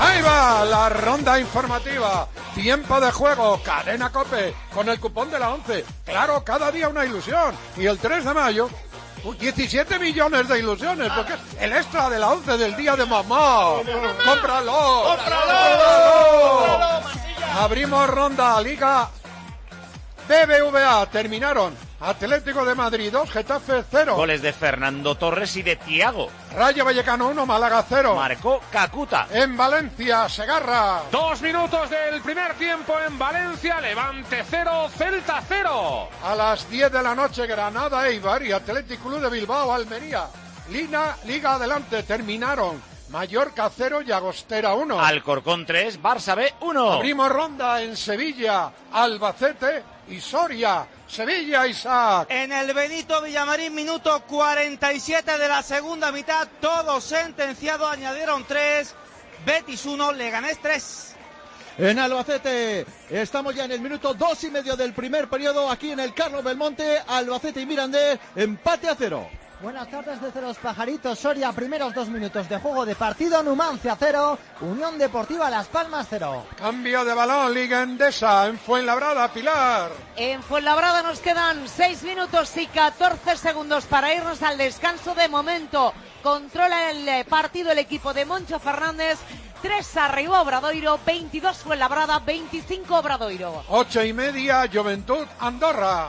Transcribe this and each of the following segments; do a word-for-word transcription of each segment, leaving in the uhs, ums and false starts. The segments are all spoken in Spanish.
Ahí va la ronda informativa. Tiempo de juego, Cadena COPE, con el cupón de la once. Claro, cada día una ilusión. Y el tres de mayo, diecisiete millones de ilusiones, porque es el extra de la once del día de mamá. ¡Cómpralo! ¡Cómpralo! Abrimos ronda, Liga B B V A. Terminaron Atlético de Madrid dos, Getafe cero. Goles de Fernando Torres y de Thiago. Rayo Vallecano uno, Málaga cero. Marcó Kakuta. En Valencia, Segarra. Dos minutos del primer tiempo en Valencia. Levante cero, Celta cero. A las diez de la noche, Granada, Eibar y Athletic Club de Bilbao, Almería. Lina, Liga adelante. Terminaron Mallorca cero y Agostera uno. Alcorcón tres, Barça B uno. Abrimos ronda en Sevilla, Albacete y Soria. Sevilla, Isaac. En el Benito Villamarín, minuto cuarenta y siete de la segunda mitad, todo sentenciado, añadieron tres, Betis uno, Leganés tres. En Albacete, estamos ya en el minuto dos y medio del primer periodo, aquí en el Carlos Belmonte, Albacete y Mirandés, empate a cero. Buenas tardes desde Los Pajaritos, Soria, primeros dos minutos de juego de partido, Numancia cero, Unión Deportiva Las Palmas cero. Cambio de balón, Liga Endesa, en Fuenlabrada, Pilar. En Fuenlabrada nos quedan seis minutos y catorce segundos para irnos al descanso de momento. Controla el partido el equipo de Moncho Fernández. tres arriba Obradoiro, veintidós Fuenlabrada, veinticinco Obradoiro. Ocho y media, Juventud, Andorra.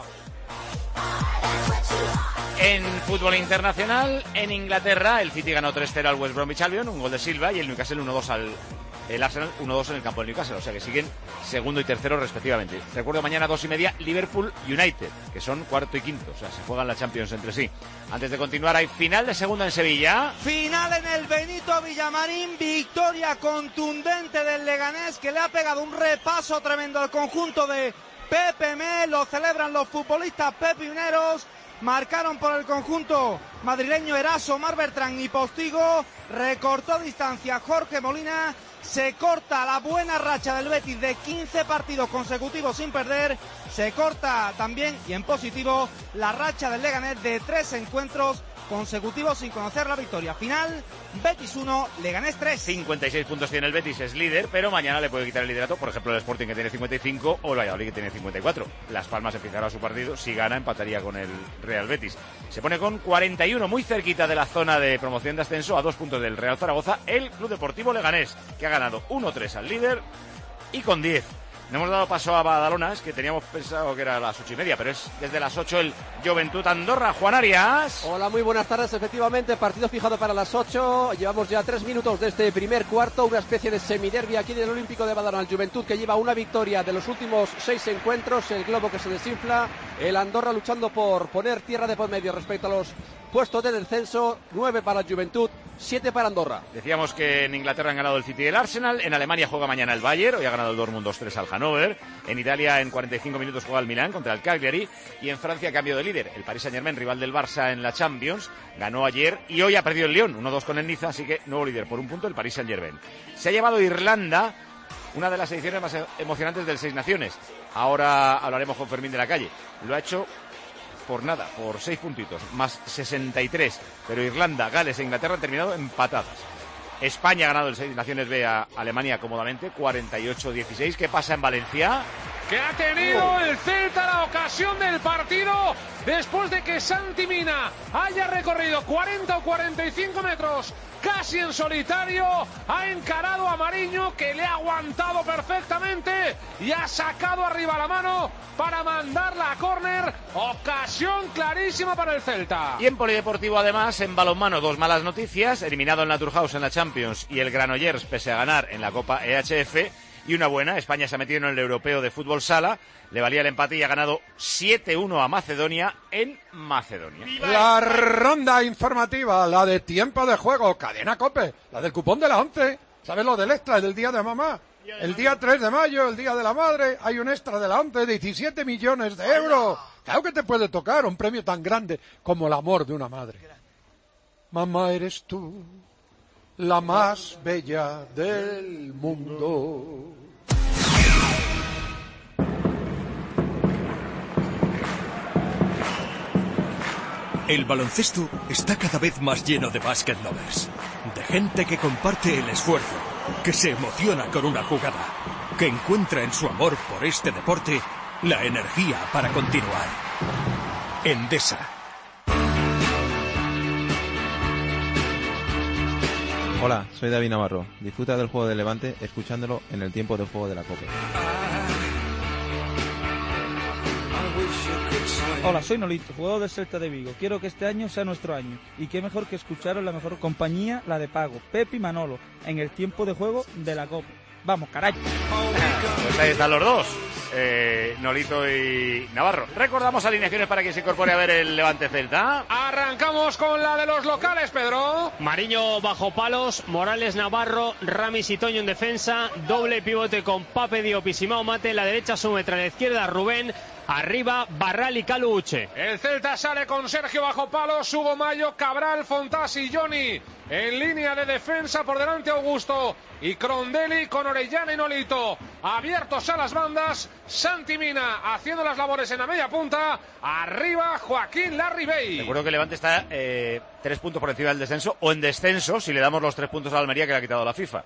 En fútbol internacional, en Inglaterra, el City ganó tres cero al West Bromwich Albion, un gol de Silva, y el Newcastle uno dos al el Arsenal uno dos en el campo del Newcastle, o sea que siguen segundo y tercero respectivamente. Recuerdo mañana dos y media, Liverpool United, que son cuarto y quinto, o sea, se juegan la Champions entre sí. Antes de continuar, hay final de segunda en Sevilla. Final en el Benito Villamarín, victoria contundente del Leganés, que le ha pegado un repaso tremendo al conjunto de Pepe M, lo celebran los futbolistas pepioneros. Marcaron por el conjunto madrileño Eraso, Mar Bertrán y Postigo. Recortó distancia Jorge Molina. Se corta la buena racha del Betis de quince partidos consecutivos sin perder. Se corta también, y en positivo, la racha del Leganés de tres encuentros consecutivos sin conocer la victoria. Final, Betis uno, Leganés tres. cincuenta y seis puntos tiene el Betis, es líder, pero mañana le puede quitar el liderato, por ejemplo, el Sporting, que tiene cincuenta y cinco, o el Valladolid, que tiene cincuenta y cuatro. Las Palmas empezará su partido, si gana empataría con el Real Betis. Se pone con cuarenta y uno, muy cerquita de la zona de promoción de ascenso, a dos puntos del Real Zaragoza, el Club Deportivo Leganés, que ha ganado uno tres al líder y con diez. No hemos dado paso a Badalona, es que teníamos pensado que era a las ocho y media, pero es desde las ocho el Juventud Andorra. Juan Arias. Hola, muy buenas tardes. Efectivamente, partido fijado para las ocho. Llevamos ya tres minutos de este primer cuarto, una especie de semiderbi aquí en el Olímpico de Badalona. El Juventud, que lleva una victoria de los últimos seis encuentros, el globo que se desinfla, el Andorra luchando por poner tierra de por medio respecto a los puestos de descenso. Nueve para el Juventud, siete para Andorra. Decíamos que en Inglaterra han ganado el City y el Arsenal, en Alemania juega mañana el Bayern, hoy ha ganado el Dortmund dos tres al Hannover, en Italia en cuarenta y cinco minutos juega el Milán contra el Cagliari, y en Francia cambio de líder, el Paris Saint-Germain, rival del Barça en la Champions, ganó ayer y hoy ha perdido el Lyon, uno dos con el Niza, así que nuevo líder por un punto el Paris Saint-Germain. Se ha llevado Irlanda, una de las ediciones más emocionantes del Seis Naciones. Ahora hablaremos con Fermín de la Calle. Lo ha hecho por nada, por seis puntitos, más sesenta y tres, pero Irlanda, Gales e Inglaterra han terminado empatadas. España ha ganado el Seis Naciones B a Alemania cómodamente, cuarenta y ocho dieciséis. ¿Qué pasa en Valencia? Que ha tenido el Celta la ocasión del partido después de que Santi Mina haya recorrido cuarenta o cuarenta y cinco metros casi en solitario, ha encarado a Mariño, que le ha aguantado perfectamente y ha sacado arriba la mano para mandarla a córner. Ocasión clarísima para el Celta. Y en polideportivo, además, en balonmano, dos malas noticias: eliminado el Naturhaus en la Champions y el Granollers pese a ganar en la Copa E H F. Y una buena, España se ha metido en el europeo de fútbol sala, le valía el empate y ha ganado siete uno a Macedonia en Macedonia. La ronda informativa, la de tiempo de juego, Cadena COPE, la del cupón de la once. ¿Sabes lo del extra del día de mamá? El día tres de mayo, el día de la madre, hay un extra de la once, diecisiete millones de euros. Claro que te puede tocar un premio tan grande como el amor de una madre. Mamá, eres tú la más bella del mundo. El baloncesto está cada vez más lleno de basket lovers, de gente que comparte el esfuerzo, que se emociona con una jugada, que encuentra en su amor por este deporte la energía para continuar. Endesa. Hola, soy David Navarro. Disfruta del juego del Levante escuchándolo en el tiempo de juego de la COPE. Hola, soy Nolito, jugador del Celta de Vigo. Quiero que este año sea nuestro año. Y qué mejor que escucharos la mejor compañía, la de Pago, Pepe y Manolo, en el tiempo de juego de la COPE. Vamos, caray. Pues ahí están los dos, eh, Nolito y Navarro. Recordamos alineaciones para que se incorpore a ver el Levante Celta. Arrancamos con la de los locales, Pedro. Mariño bajo palos, Morales, Navarro, Ramis y Toño en defensa, doble pivote con Pape Diop y Simao Mate, en la derecha Sumetra, a la izquierda Rubén, arriba Barral y Calu Uche. El Celta sale con Sergio bajo palos, Hugo Mayo, Cabral, Fontás y Johnny. En línea de defensa por delante Augusto y Crondelli con Orellana y Nolito. Abiertos a las bandas, Santi Mina haciendo las labores en la media punta. Arriba Joaquín Larribey. Recuerdo que Levante está eh, tres puntos por encima del descenso, o en descenso si le damos los tres puntos a Almería que le ha quitado la FIFA.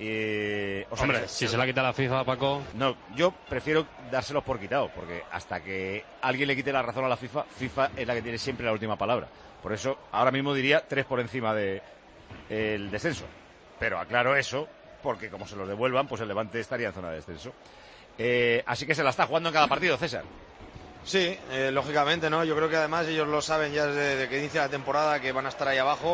Eh, o sea, Hombre, si se la quita la FIFA, Paco. No, yo prefiero dárselos por quitado, porque hasta que alguien le quite la razón a la FIFA, FIFA es la que tiene siempre la última palabra. Por eso, ahora mismo diría tres por encima de el descenso. Pero aclaro eso, porque como se los devuelvan, pues el Levante estaría en zona de descenso. Eh, así que se la está jugando en cada partido, César. Sí, eh, lógicamente, ¿no? Yo creo que además ellos lo saben ya desde, desde que inicia la temporada, que van a estar ahí abajo.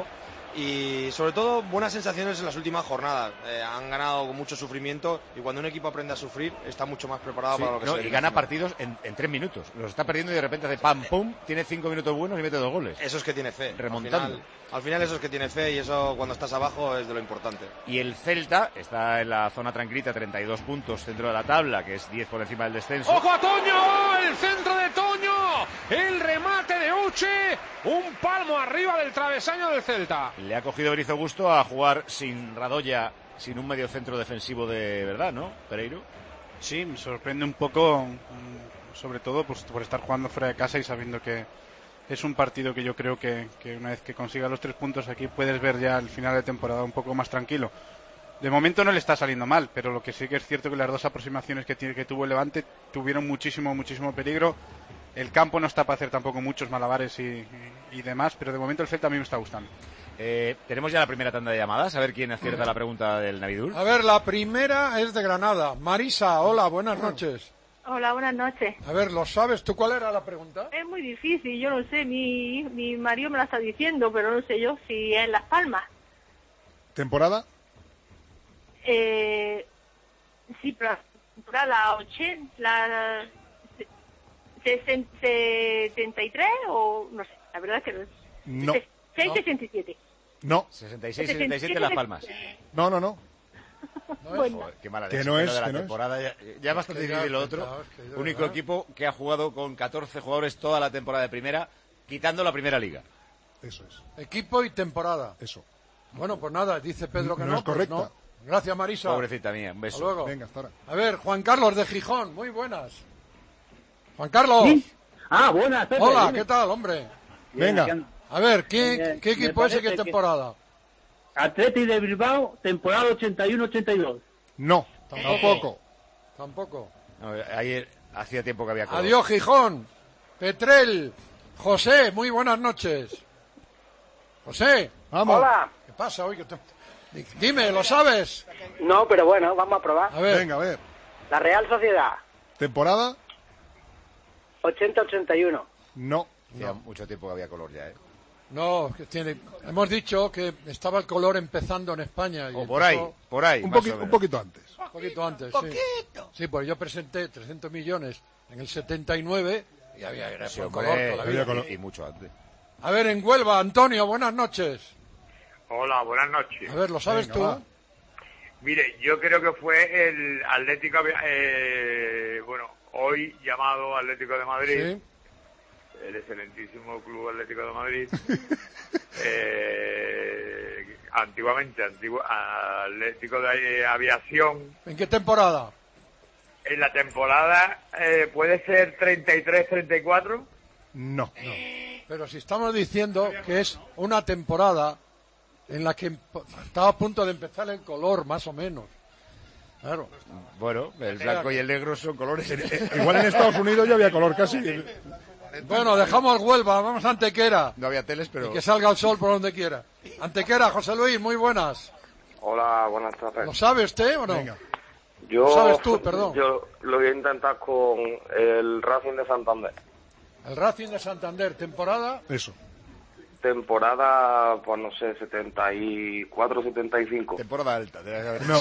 Y sobre todo buenas sensaciones en las últimas jornadas. Eh, han ganado con mucho sufrimiento y cuando un equipo aprende a sufrir está mucho más preparado Sí, para lo que no, se y viene gana encima. partidos en, en tres minutos. Los está perdiendo y de repente hace pam, pum, tiene cinco minutos buenos y mete dos goles. Eso es que tiene fe. Remontando. Al final, al final eso es que tiene fe y eso cuando estás abajo es de lo importante. Y el Celta está en la zona tranquilita, treinta y dos puntos centro de la tabla, que es diez por encima del descenso. ¡Ojo a Toño! ¡El centro de Toño! ¡El remate de Uche! Un palmo arriba del travesaño del Celta. Le ha cogido Brizo gusto a jugar sin Radoya, sin un medio centro defensivo de verdad, ¿no, Pereiro? Sí, me sorprende un poco, sobre todo pues, por estar jugando fuera de casa y sabiendo que es un partido que yo creo que, que una vez que consiga los tres puntos aquí puedes ver ya el final de temporada un poco más tranquilo. De momento no le está saliendo mal, pero lo que sí que es cierto que las dos aproximaciones que, tiene, que tuvo el Levante tuvieron muchísimo, muchísimo peligro. El campo no está para hacer tampoco muchos malabares y, y, y demás, pero de momento el Celta a mí me está gustando. Eh, tenemos ya la primera tanda de llamadas, a ver quién acierta la pregunta del Navidul. A ver, la primera es de Granada. Marisa, hola, buenas noches. Hola, buenas noches. A ver, ¿lo sabes tú? ¿Cuál era la pregunta? Es muy difícil, yo no sé, mi, mi marido me la está diciendo, pero no sé yo si es Las Palmas. ¿Temporada? Eh, sí, pero la temporada ochenta, la setenta y tres o no sé, la verdad es que no sé. No. seis sesenta y siete. No. sesenta y seis sesenta y siete Las Palmas. No, no, no. Bueno. Joder, qué mala Que leche, no pero es, de la que no es. temporada ya, ya es bastante Que ya, difícil lo que otro. ya, que ya, Único ¿verdad? equipo que ha jugado con catorce jugadores toda la temporada de primera, quitando la primera liga. Eso es. Equipo y temporada. Eso. Bueno, pues nada, dice Pedro que No no. es pues correcta. no. Gracias, Marisa. Pobrecita mía, un beso. Hasta luego. Venga, hasta ahora. A ver, Juan Carlos de Gijón, muy buenas. Juan Carlos. ¿Sí? Ah, buenas, Pepe. Hola, dime. ¿qué tal, hombre? Bien, Venga. aquí ando. A ver, ¿qué, Eh, ¿qué me equipo es y qué parece que- temporada? Atleti de Bilbao, temporada ochenta y uno ochenta y dos. No. Tampoco. Tampoco. Tampoco. No, ayer hacía tiempo que había color. Adiós, Gijón. Petrel. José, muy buenas noches. José. Vamos. Hola. ¿Qué pasa hoy? Que te- Dime, ¿lo sabes? No, pero bueno, vamos a probar. A ver. Venga, a ver. La Real Sociedad, ¿Temporada? ochenta ochenta y uno. No. Hacía mucho tiempo que había color ya, ¿eh? No, que tiene... hemos dicho que estaba el color empezando en España. Y O por ahí, empezó por ahí. Un, más poqui- o menos. un poquito antes. un poquito antes. Sí. Sí, pues yo presenté trescientos millones en el setenta y nueve y había era Sí, por hombre, color todavía. había color. y, y mucho antes. A ver, en Huelva, Antonio, buenas noches. Hola, buenas noches. A ver, ¿lo sabes Venga, tú? va. Mire, yo creo que fue el Atlético, eh, bueno, hoy llamado Atlético de Madrid, Sí. el excelentísimo Club Atlético de Madrid, eh, antiguamente antiguo, Atlético de Aviación, ¿En qué temporada? en la temporada eh, puede ser treinta y tres treinta y cuatro. No. Pero si estamos diciendo que es una temporada en la que estaba a punto de empezar el color, más o menos. Claro. Bueno, el blanco y el negro son colores. Igual en Estados Unidos ya había color casi. Bueno, dejamos Huelva, vamos a Antequera. No había teles, pero... Y que salga el sol por donde quiera. Antequera, José Luis, muy buenas. Hola, buenas tardes. ¿Lo sabe usted o no? Venga. Yo, ¿Lo sabes tú, perdón? Yo lo voy a intentar con el Racing de Santander. El Racing de Santander, temporada... Eso. Temporada, pues no sé, setenta y cuatro, setenta y cinco. Temporada alta. De... No.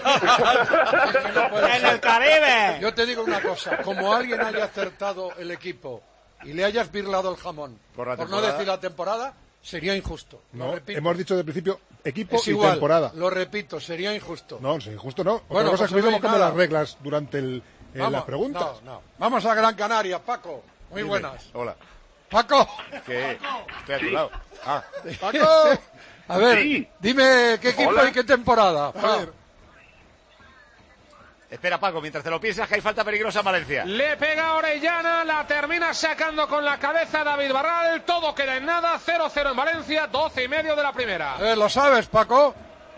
¡En el Caribe! Yo te digo una cosa, como alguien haya acertado el equipo y le hayas birlado el jamón, por, la por no decir la temporada, sería injusto. No, hemos dicho de principio equipo es y igual, temporada. Lo repito, sería injusto. No, es injusto no. Bueno, Otra cosa pues es que hemos cambiado nada. las reglas durante el, eh, Vamos, las preguntas. No, no. Vamos a Gran Canaria, Paco. Muy Dime. buenas. Hola. Paco. ¿Qué? Estoy a tu lado. Ah. Paco. A ver, Sí. dime qué equipo Hola. y qué temporada. A ver. Espera, Paco, mientras te lo piensas, que hay falta peligrosa en Valencia. Le pega Orellana, la termina sacando con la cabeza David Barral. Todo queda en nada, cero cero en Valencia, doce y medio de la primera. A ver, ¿lo sabes, Paco?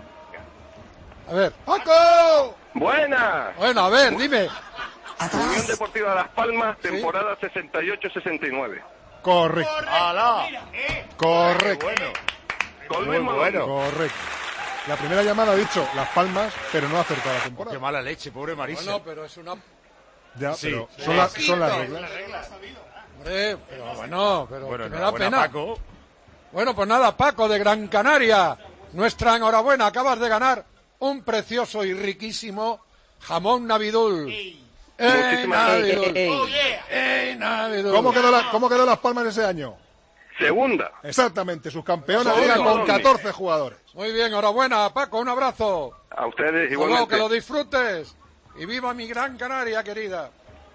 A ver. ¡Paco! Buenas. Bueno, a ver, dime. Unión Deportiva Las Palmas, temporada sesenta y ocho sesenta y nueve. Correcto. ¡Hala! Correcto. Bueno. Con Muy Luis Malón. bueno. Correcto. La primera llamada ha dicho Las Palmas, pero no ha acertado la Qué temporada. mala leche, pobre Marisa. Bueno, pero es una... Ya, Sí. pero Sí. son, la- son las reglas. Hombre, pero bueno, pero Bueno, que me da enhorabuena, pena. Paco. Bueno, pues nada, Paco de Gran Canaria. Nuestra enhorabuena, acabas de ganar un precioso y riquísimo jamón Navidul. ¡Ey, Muchísimas gracias. Navidul! Ey, ¡Ey, Navidul! ¿Cómo quedó, la, ¿Cómo quedó Las Palmas ese año? Segunda. Exactamente, sus campeones Segundo. liga con catorce jugadores. Muy bien, enhorabuena, Paco, un abrazo. A ustedes Hasta luego, igualmente. que lo disfrutes. Y viva mi Gran Canaria, querida.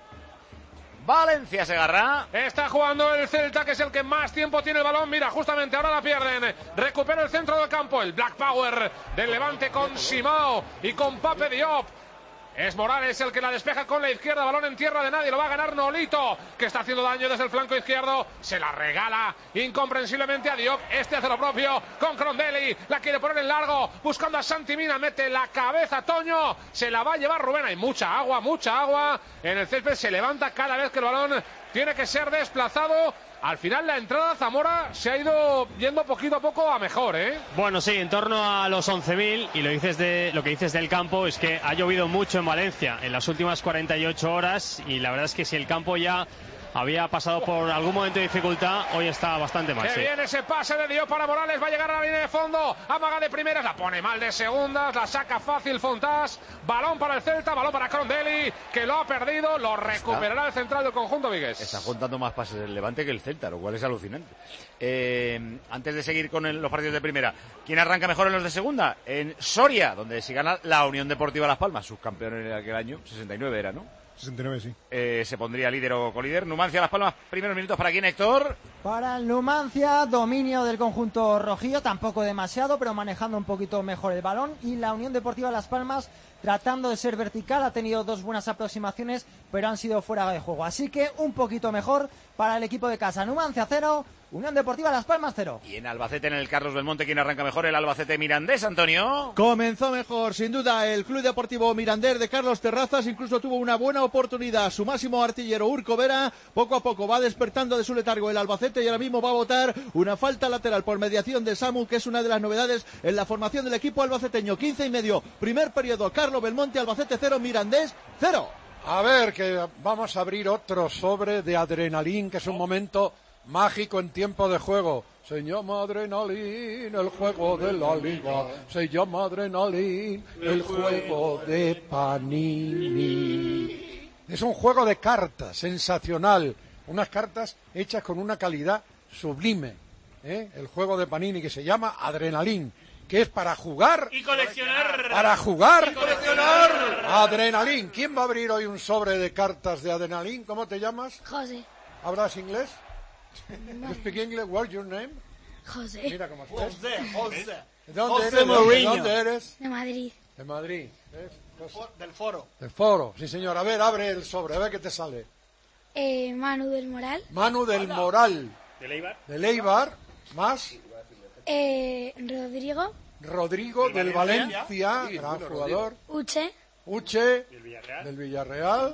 Valencia Segarra. Está jugando el Celta, que es el que más tiempo tiene el balón. Mira, justamente ahora la pierden. Recupera el centro del campo. El Black Power del Levante con Simao y con Pape Diop. Es Morales el que la despeja con la izquierda. Balón en tierra de nadie. Lo va a ganar Nolito, que está haciendo daño desde el flanco izquierdo. Se la regala incomprensiblemente a Diop. Este hace lo propio con Crondelli. La quiere poner en largo. Buscando a Santi Mina. Mete la cabeza Toño. Se la va a llevar Rubén. Hay mucha agua, mucha agua. En el césped se levanta cada vez que el balón tiene que ser desplazado. Al final la entrada Zamora se ha ido yendo poquito a poco a mejor, ¿eh? Bueno, sí, en torno a los once mil, y lo dices de lo que dices del campo es que ha llovido mucho en Valencia en las últimas cuarenta y ocho horas, y la verdad es que si el campo ya había pasado por algún momento de dificultad, hoy está bastante mal. Que Sí. viene ese pase de Diop para Morales, va a llegar a la línea de fondo, amaga de primeras, la pone mal de segundas, la saca fácil Fontás, balón para el Celta, balón para Crondelli, que lo ha perdido, lo recuperará el central del conjunto vigués. Está juntando más pases el Levante que el Celta, lo cual es alucinante. Eh, antes de seguir con el- los partidos de primera, ¿quién arranca mejor en los de segunda? En Soria, donde si gana la Unión Deportiva Las Palmas, subcampeón en aquel año, sesenta y nueve era, ¿no? sesenta y nueve, sí. Eh, se pondría líder o colíder. Numancia Las Palmas, primeros minutos para quién, Héctor. Para el Numancia, dominio del conjunto rojillo, tampoco demasiado, pero manejando un poquito mejor el balón. Y la Unión Deportiva Las Palmas, tratando de ser vertical, ha tenido dos buenas aproximaciones, pero han sido fuera de juego. Así que un poquito mejor para el equipo de casa. Numancia cero, Unión Deportiva Las Palmas cero. Y en Albacete, en el Carlos Belmonte, ¿quién arranca mejor? El Albacete Mirandés, Antonio. Comenzó mejor, sin duda, el Club Deportivo Mirandés de Carlos Terrazas. Incluso tuvo una buena oportunidad. Su máximo artillero, Urco Vera, poco a poco va despertando de su letargo el Albacete y ahora mismo va a votar una falta lateral por mediación de Samu, que es una de las novedades en la formación del equipo albaceteño. quince y medio, primer periodo, Carlos Belmonte, Albacete cero, Mirandés cero. A ver, que vamos a abrir otro sobre de adrenalín, que es un momento mágico en tiempo de juego. Se llama adrenalín, el juego de la liga. Se llama adrenalín, el juego de Panini. Es un juego de cartas sensacional. Unas cartas hechas con una calidad sublime. ¿eh? El juego de Panini, que se llama adrenalín, que es para jugar. Y coleccionar. Para jugar. Y coleccionar. Adrenalín. ¿Quién va a abrir hoy un sobre de cartas de adrenalín? ¿Cómo te llamas? José. ¿Hablas inglés? You speak English? What's your name? José. Mira cómo estás. José, José. ¿De dónde José eres? ¿De Mourinho. dónde eres? De Madrid. De Madrid. ¿Ves? Del foro. Del foro, sí señor. A ver, abre el sobre, a ver qué te sale. Eh, Manu del Moral. Manu del Moral. ¿De Leibar? De Leibar. ¿Más? Eh, Rodrigo. Rodrigo del, del Valencia, Valencia sí, gran bueno, jugador. Uche. Uche del Villarreal. Del Villarreal.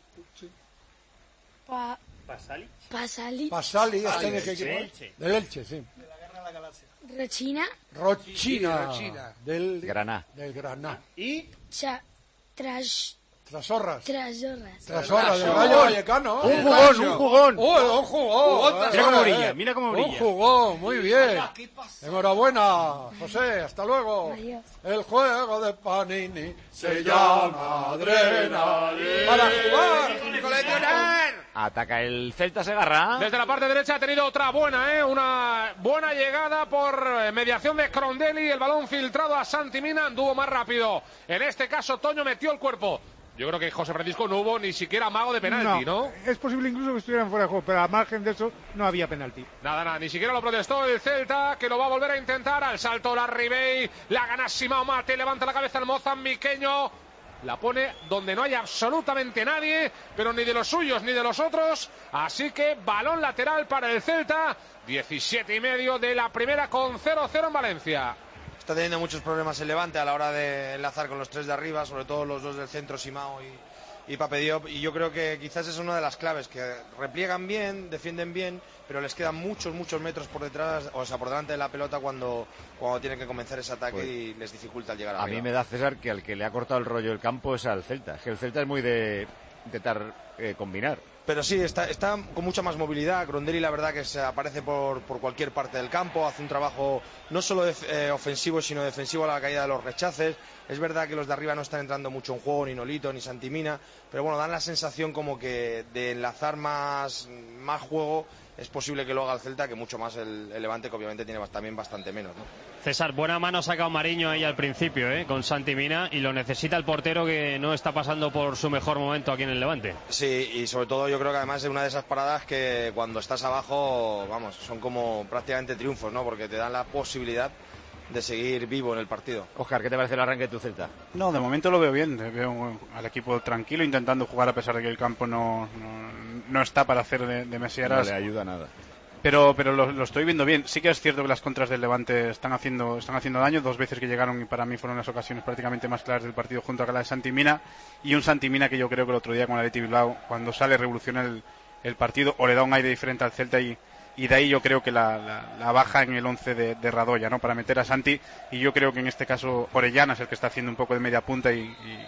Pa Pasali. Pasali. Pasali, este de qué equipo? Del Elche, sí. De la Guerra de la Galaxia. Rochina. Rochina. Rochina. Del Graná. Del Graná. Y Cha Trash. Trasorras. Trasorras. Trasorras del Rayo Vallecano. Un jugón, un jugón. Oh, un jugón. Mira cómo brilla, mira cómo brilla. Un jugón, muy bien. Enhorabuena, José, hasta luego. Adiós. El juego de Panini se llama adrenalina. Para jugar, coleccionar. Ataca el Celta Segarra. Desde la parte derecha ha tenido otra buena, ¿eh? Una buena llegada por mediación de Crondelli. El balón filtrado a Santi Mina, anduvo más rápido. En este caso, Toño metió el cuerpo. Yo creo que José Francisco no hubo ni siquiera amago de penalti, ¿no? ¿no? Es posible incluso que estuvieran fuera de juego, pero a margen de eso no había penalti. Nada, nada, ni siquiera lo protestó el Celta, que lo va a volver a intentar. Al salto la Ribey, la gana Simao Mate, levanta la cabeza el mozambiqueño. La pone donde no hay absolutamente nadie, pero ni de los suyos ni de los otros. Así que balón lateral para el Celta. diecisiete y medio de la primera con cero cero en Valencia. Está teniendo muchos problemas el Levante a la hora de enlazar con los tres de arriba, sobre todo los dos del centro, Simao y, y Pape Diop, y yo creo que quizás es una de las claves, que repliegan bien, defienden bien, pero les quedan muchos, muchos metros por detrás, o sea, por delante de la pelota cuando, cuando tienen que comenzar ese ataque, pues, y les dificulta el llegar a arriba. A mí me da, César, que al que le ha cortado el rollo el campo es al Celta, es que el Celta es muy de intentar eh, combinar. Pero sí, está, está con mucha más movilidad. Crondelli, la verdad, que se aparece por, por cualquier parte del campo, hace un trabajo no solo de, eh, ofensivo, sino defensivo a la caída de los rechaces. Es verdad que los de arriba no están entrando mucho en juego, ni Nolito, ni Santi Mina, pero bueno, dan la sensación como que de enlazar más, más juego es posible que lo haga el Celta, que mucho más el, el Levante, que obviamente tiene también bastante menos, ¿no? César, buena mano ha sacado Mariño ahí al principio, ¿eh? Con Santi Mina, y lo necesita el portero, que no está pasando por su mejor momento aquí en el Levante. Sí, y sobre todo yo creo que además es una de esas paradas que cuando estás abajo, vamos, son como prácticamente triunfos, ¿no? Porque te dan la posibilidad de seguir vivo en el partido. Óscar, ¿qué te parece el arranque de tu Celta? No, de momento lo veo bien, veo al equipo tranquilo, intentando jugar a pesar de que el campo no, no, no está para hacer de, de mesieras. No le ayuda nada. Pero, pero lo, lo estoy viendo bien. Sí que es cierto que las contras del Levante están haciendo, están haciendo daño. Dos veces que llegaron, y para mí fueron las ocasiones prácticamente más claras del partido, junto a la de Santi Mina. Y un Santi Mina que yo creo que el otro día con el Athletic Bilbao, cuando sale, revoluciona el, el partido, o le da un aire diferente al Celta, y y de ahí yo creo que la, la, la baja en el once de, de Radoya, ¿no? Para meter a Santi, y yo creo que en este caso Orellana es el que está haciendo un poco de media punta, y, y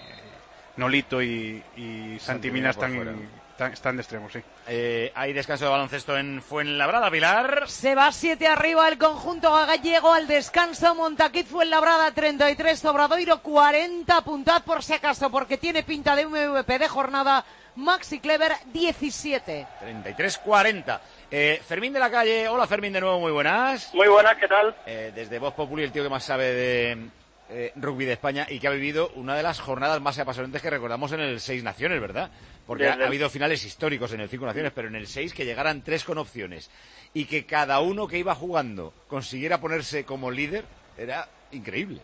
Nolito y, y Santi Mina están, están, están de extremo, sí. Eh, hay descanso de baloncesto en Fuenlabrada, Pilar. Se va siete arriba el conjunto gallego al descanso. Montaquit Fuenlabrada treinta y tres, Obradoiro cuarenta, apuntad por si acaso, porque tiene pinta de M V P de jornada. Maxi Clever diecisiete. treinta y tres cuarenta. Eh, Fermín de la Calle, hola Fermín de nuevo, muy buenas. Muy buenas, ¿qué tal? Eh, desde Voz Populi, el tío que más sabe de eh, rugby de España, y que ha vivido una de las jornadas más apasionantes que recordamos en el Seis Naciones, ¿verdad? Porque ha, ha habido finales históricos en el Cinco Naciones, pero en el seis que llegaran tres con opciones y que cada uno que iba jugando consiguiera ponerse como líder, era increíble.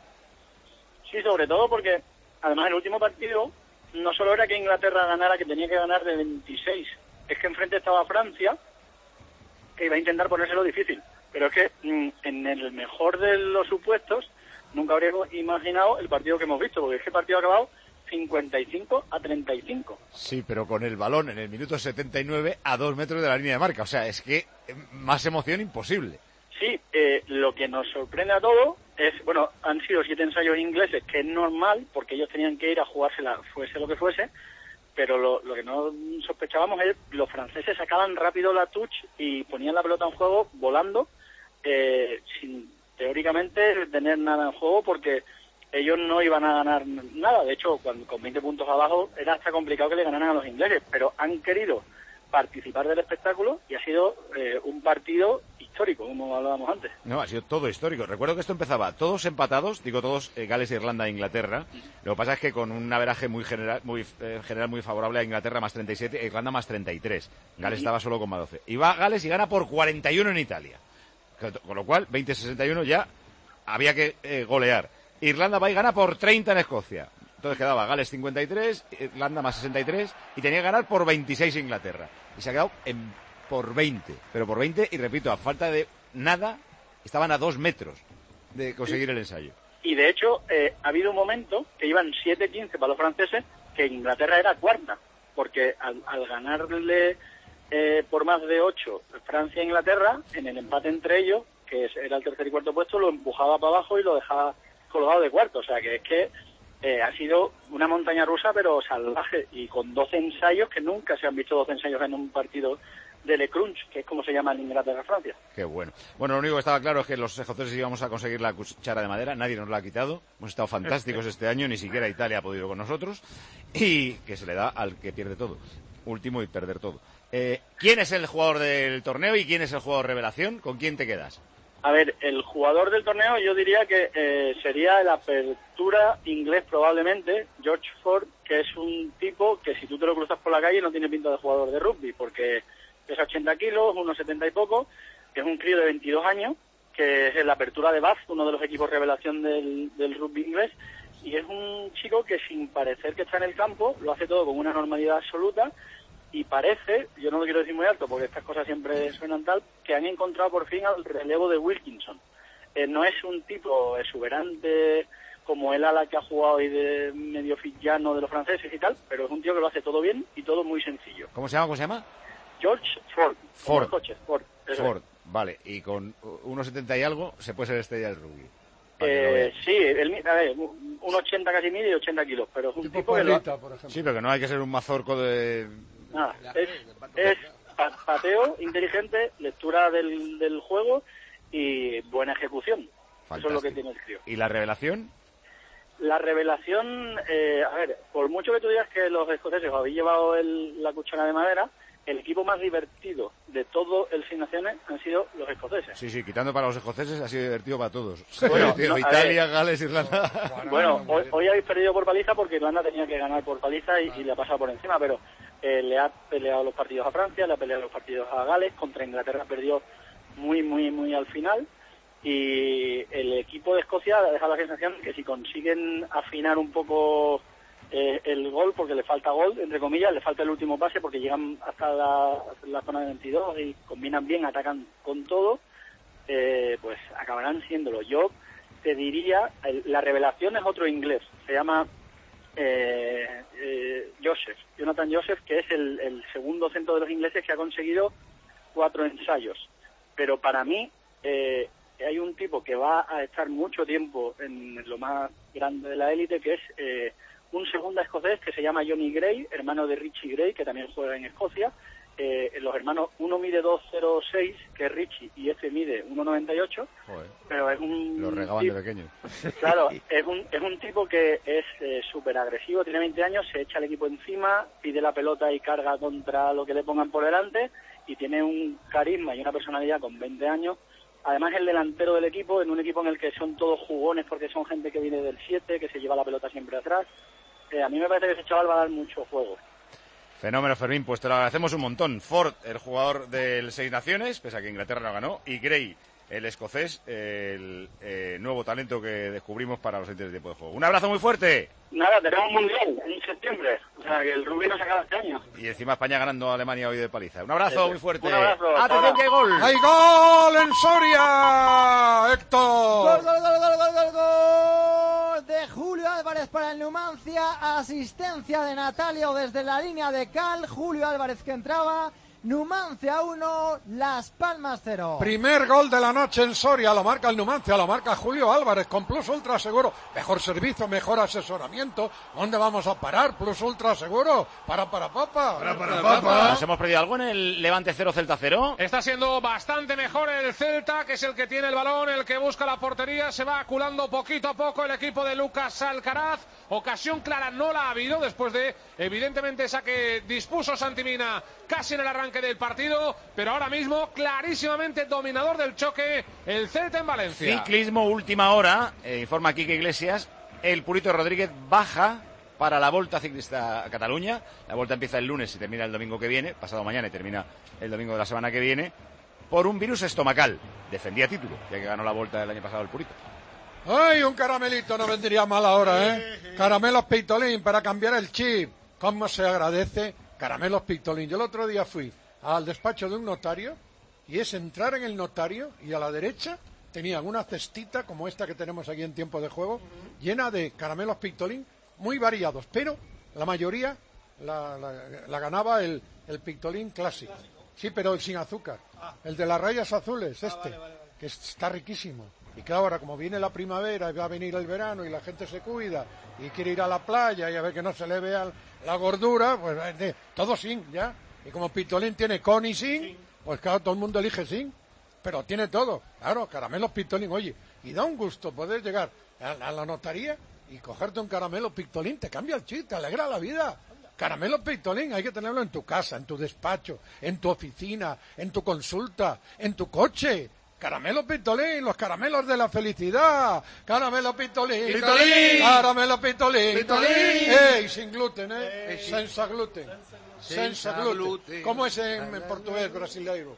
Sí, sobre todo porque además el último partido no solo era que Inglaterra ganara, que tenía que ganar de veintiséis, es que enfrente estaba Francia, que iba a intentar ponérselo difícil. Pero es que mmm, en el mejor de los supuestos nunca habría imaginado el partido que hemos visto, porque es que el partido ha acabado cincuenta y cinco a treinta y cinco. Sí, pero con el balón en el minuto setenta y nueve a dos metros de la línea de marca. O sea, es que más emoción imposible. Sí, eh, lo que nos sorprende a todos es, bueno, han sido siete ensayos ingleses, que es normal, porque ellos tenían que ir a jugársela, fuese lo que fuese, pero lo, lo que no sospechábamos es que los franceses sacaban rápido la touch y ponían la pelota en juego volando, eh, sin teóricamente tener nada en juego, porque ellos no iban a ganar nada. De hecho, cuando con veinte puntos abajo era hasta complicado que le ganaran a los ingleses, pero han querido participar del espectáculo y ha sido eh, un partido histórico, como hablábamos antes. No, ha sido todo histórico. Recuerdo que esto empezaba todos empatados, digo todos, eh, Gales, Irlanda e Inglaterra. Lo que pasa es que con un averaje muy general, muy eh, general muy favorable a Inglaterra, más treinta y siete, e Irlanda más treinta y tres. Gales estaba solo con más doce. Y va Gales y gana por cuarenta y uno en Italia. Con lo cual, veinte sesenta y uno ya había que eh, golear. Irlanda va y gana por treinta en Escocia. Entonces quedaba Gales cincuenta y tres, Irlanda más sesenta y tres, y tenía que ganar por veintiséis Inglaterra. Y se ha quedado en, por veinte, pero por veinte, y repito, a falta de nada, estaban a dos metros de conseguir el ensayo. Y de hecho, eh, ha habido un momento que iban siete quince para los franceses, que Inglaterra era cuarta, porque al, al ganarle eh, por más de ocho Francia e Inglaterra, en el empate entre ellos, que era el tercer y cuarto puesto, lo empujaba para abajo y lo dejaba colgado de cuarto. O sea que es que eh, ha sido una montaña rusa, pero salvaje, y con doce ensayos, que nunca se han visto doce ensayos en un partido de Le Crunch, que es como se llama en Inglaterra-Francia. Qué bueno. Bueno, lo único que estaba claro es que los escoceses íbamos a conseguir la cuchara de madera, nadie nos la ha quitado, hemos estado fantásticos este año, ni siquiera Italia ha podido con nosotros, y que se le da al que pierde todo, último y perder todo. Eh, ¿Quién es el jugador del torneo y quién es el jugador revelación? ¿Con quién te quedas? A ver, el jugador del torneo yo diría que eh, sería el apertura inglés probablemente, George Ford, que es un tipo que si tú te lo cruzas por la calle no tiene pinta de jugador de rugby, porque pesa ochenta kilos, unos setenta y poco, que es un crío de veintidós años, que es la apertura de Bath, uno de los equipos revelación del, del rugby inglés, y es un chico que sin parecer que está en el campo, lo hace todo con una normalidad absoluta, y parece, yo no lo quiero decir muy alto porque estas cosas siempre suenan tal, que han encontrado por fin al relevo de Wilkinson. Eh, no es un tipo exuberante como el ala que ha jugado hoy de medio fillano de los franceses y tal, pero es un tío que lo hace todo bien y todo muy sencillo. ¿Cómo se llama? ¿Cómo se llama? George Ford. Ford. Coches, Ford. Ford, vale. Y con uno setenta y algo se puede ser estrella del rugby. Eh, sí, el, a ver, un ochenta casi mide y ochenta kilos, pero es un tipo, tipo que lo... por ejemplo. Sí, pero que no hay que ser un mazorco de... Nada, es, es pateo inteligente, lectura del, del juego y buena ejecución. Fantástico. Eso es lo que tiene el crío. ¿Y la revelación? La revelación, eh, a ver, por mucho que tú digas que los escoceses habéis llevado el, la cuchara de madera, el equipo más divertido de todo el Seis Naciones han sido los escoceses. Sí, sí, quitando para los escoceses ha sido divertido para todos. Bueno, tío, no, Italia, ver, Gales, Irlanda... Bueno, hoy, hoy habéis perdido por paliza porque Irlanda tenía que ganar por paliza y, y le ha pasado por encima, pero eh, le ha peleado los partidos a Francia, le ha peleado los partidos a Gales, contra Inglaterra perdió muy, muy, muy al final, y el equipo de Escocia ha dejado la sensación que si consiguen afinar un poco... Eh, el gol, porque le falta gol, entre comillas, le falta el último pase porque llegan hasta la, la zona de veintidós y combinan bien, atacan con todo, eh, pues acabarán siéndolo. Yo te diría, el, la revelación es otro inglés, se llama eh, eh, Joseph, Jonathan Joseph, que es el, el segundo centro de los ingleses que ha conseguido cuatro ensayos, pero para mí eh, hay un tipo que va a estar mucho tiempo en lo más grande de la élite, que es... Eh, un segunda escocés que se llama Johnny Gray, hermano de Richie Gray, que también juega en Escocia. Eh, los hermanos, uno mide dos cero seis, que es Richie, y este mide uno noventa y ocho. Joder. Pero es un... Los regaban tipo, de pequeño. Claro, es un, es un tipo que es eh, súper agresivo, tiene veinte años, se echa el equipo encima, pide la pelota y carga contra lo que le pongan por delante, y tiene un carisma y una personalidad con veinte años. Además, el delantero del equipo, en un equipo en el que son todos jugones porque son gente que viene del siete, que se lleva la pelota siempre atrás. Eh, a mí me parece que ese chaval va a dar mucho juego. Fenómeno, Fermín, pues te lo agradecemos un montón. Ford, el jugador del Seis Naciones, pese a que Inglaterra no ganó, y Gray, el escocés, el eh, nuevo talento que descubrimos para los entes de tiempo de juego. Un abrazo muy fuerte. Nada, tenemos mundial en septiembre, o sea que el rugby no se acaba este año. Y encima España ganando a Alemania hoy de paliza. Un abrazo Eso. muy fuerte. Un abrazo. ¡Atención que hay gol! ¡Hay gol en Soria! ¡Héctor! Gol, gol, gol, gol, gol, gol, gol de Julio Álvarez para el Numancia, asistencia de Natalio desde la línea de cal, Julio Álvarez que entraba, Numancia uno, Las Palmas cero. Primer gol de la noche en Soria, lo marca el Numancia, lo marca Julio Álvarez con Plus Ultra Seguro. Mejor servicio, mejor asesoramiento. ¿Dónde vamos a parar? Plus Ultra Seguro. Para, para, papa. Para, para, papa. ¿Nos hemos perdido algo en el Levante cero, Celta cero? Está siendo bastante mejor el Celta, que es el que tiene el balón, el que busca la portería. Se va aculando poquito a poco el equipo de Lucas Alcaraz. Ocasión clara no la ha habido después de, evidentemente, esa que dispuso Santimina casi en el arranque del partido, pero ahora mismo clarísimamente dominador del choque el Celta en Valencia. Ciclismo, última hora, eh, informa Quique Iglesias, el Purito Rodríguez baja para la Volta Ciclista a Cataluña. La Volta empieza el lunes y termina el domingo que viene, pasado mañana y termina el domingo de la semana que viene, por un virus estomacal. Defendía título, ya que ganó la Volta el año pasado el Purito. ¡Ay, un caramelito no vendría mal ahora, eh! Caramelos Pictolín para cambiar el chip. ¿Cómo se agradece? Caramelos Pictolín. Yo el otro día fui al despacho de un notario y es entrar en el notario y a la derecha tenían una cestita como esta que tenemos aquí en tiempo de juego, llena de caramelos Pictolín muy variados, pero la mayoría la, la, la ganaba el, el Pictolín clásico. Sí, pero el sin azúcar, el de las rayas azules, este, ah, vale, vale, vale. que está riquísimo. Y claro, ahora como viene la primavera y va a venir el verano y la gente se cuida y quiere ir a la playa y a ver que no se le vea la gordura, pues eh, todo sin, ya. Y como Pictolín tiene con y sin, sí. pues claro, todo el mundo elige sin, pero tiene todo. Claro, caramelos Pictolín, oye, y da un gusto poder llegar a, a la notaría y cogerte un caramelo Pictolín, te cambia el chip, te alegra la vida. Caramelo Pictolín, hay que tenerlo en tu casa, en tu despacho, en tu oficina, en tu consulta, en tu coche. Caramelo Pictolín, los caramelos de la felicidad. Caramelo Pictolín. Pictolín. Caramelo Pictolín. Pictolín. ¡Ey! Sin gluten, ¿eh? Ey. Senza gluten. Senza gluten. ¿Cómo es en, en portugués brasileiro?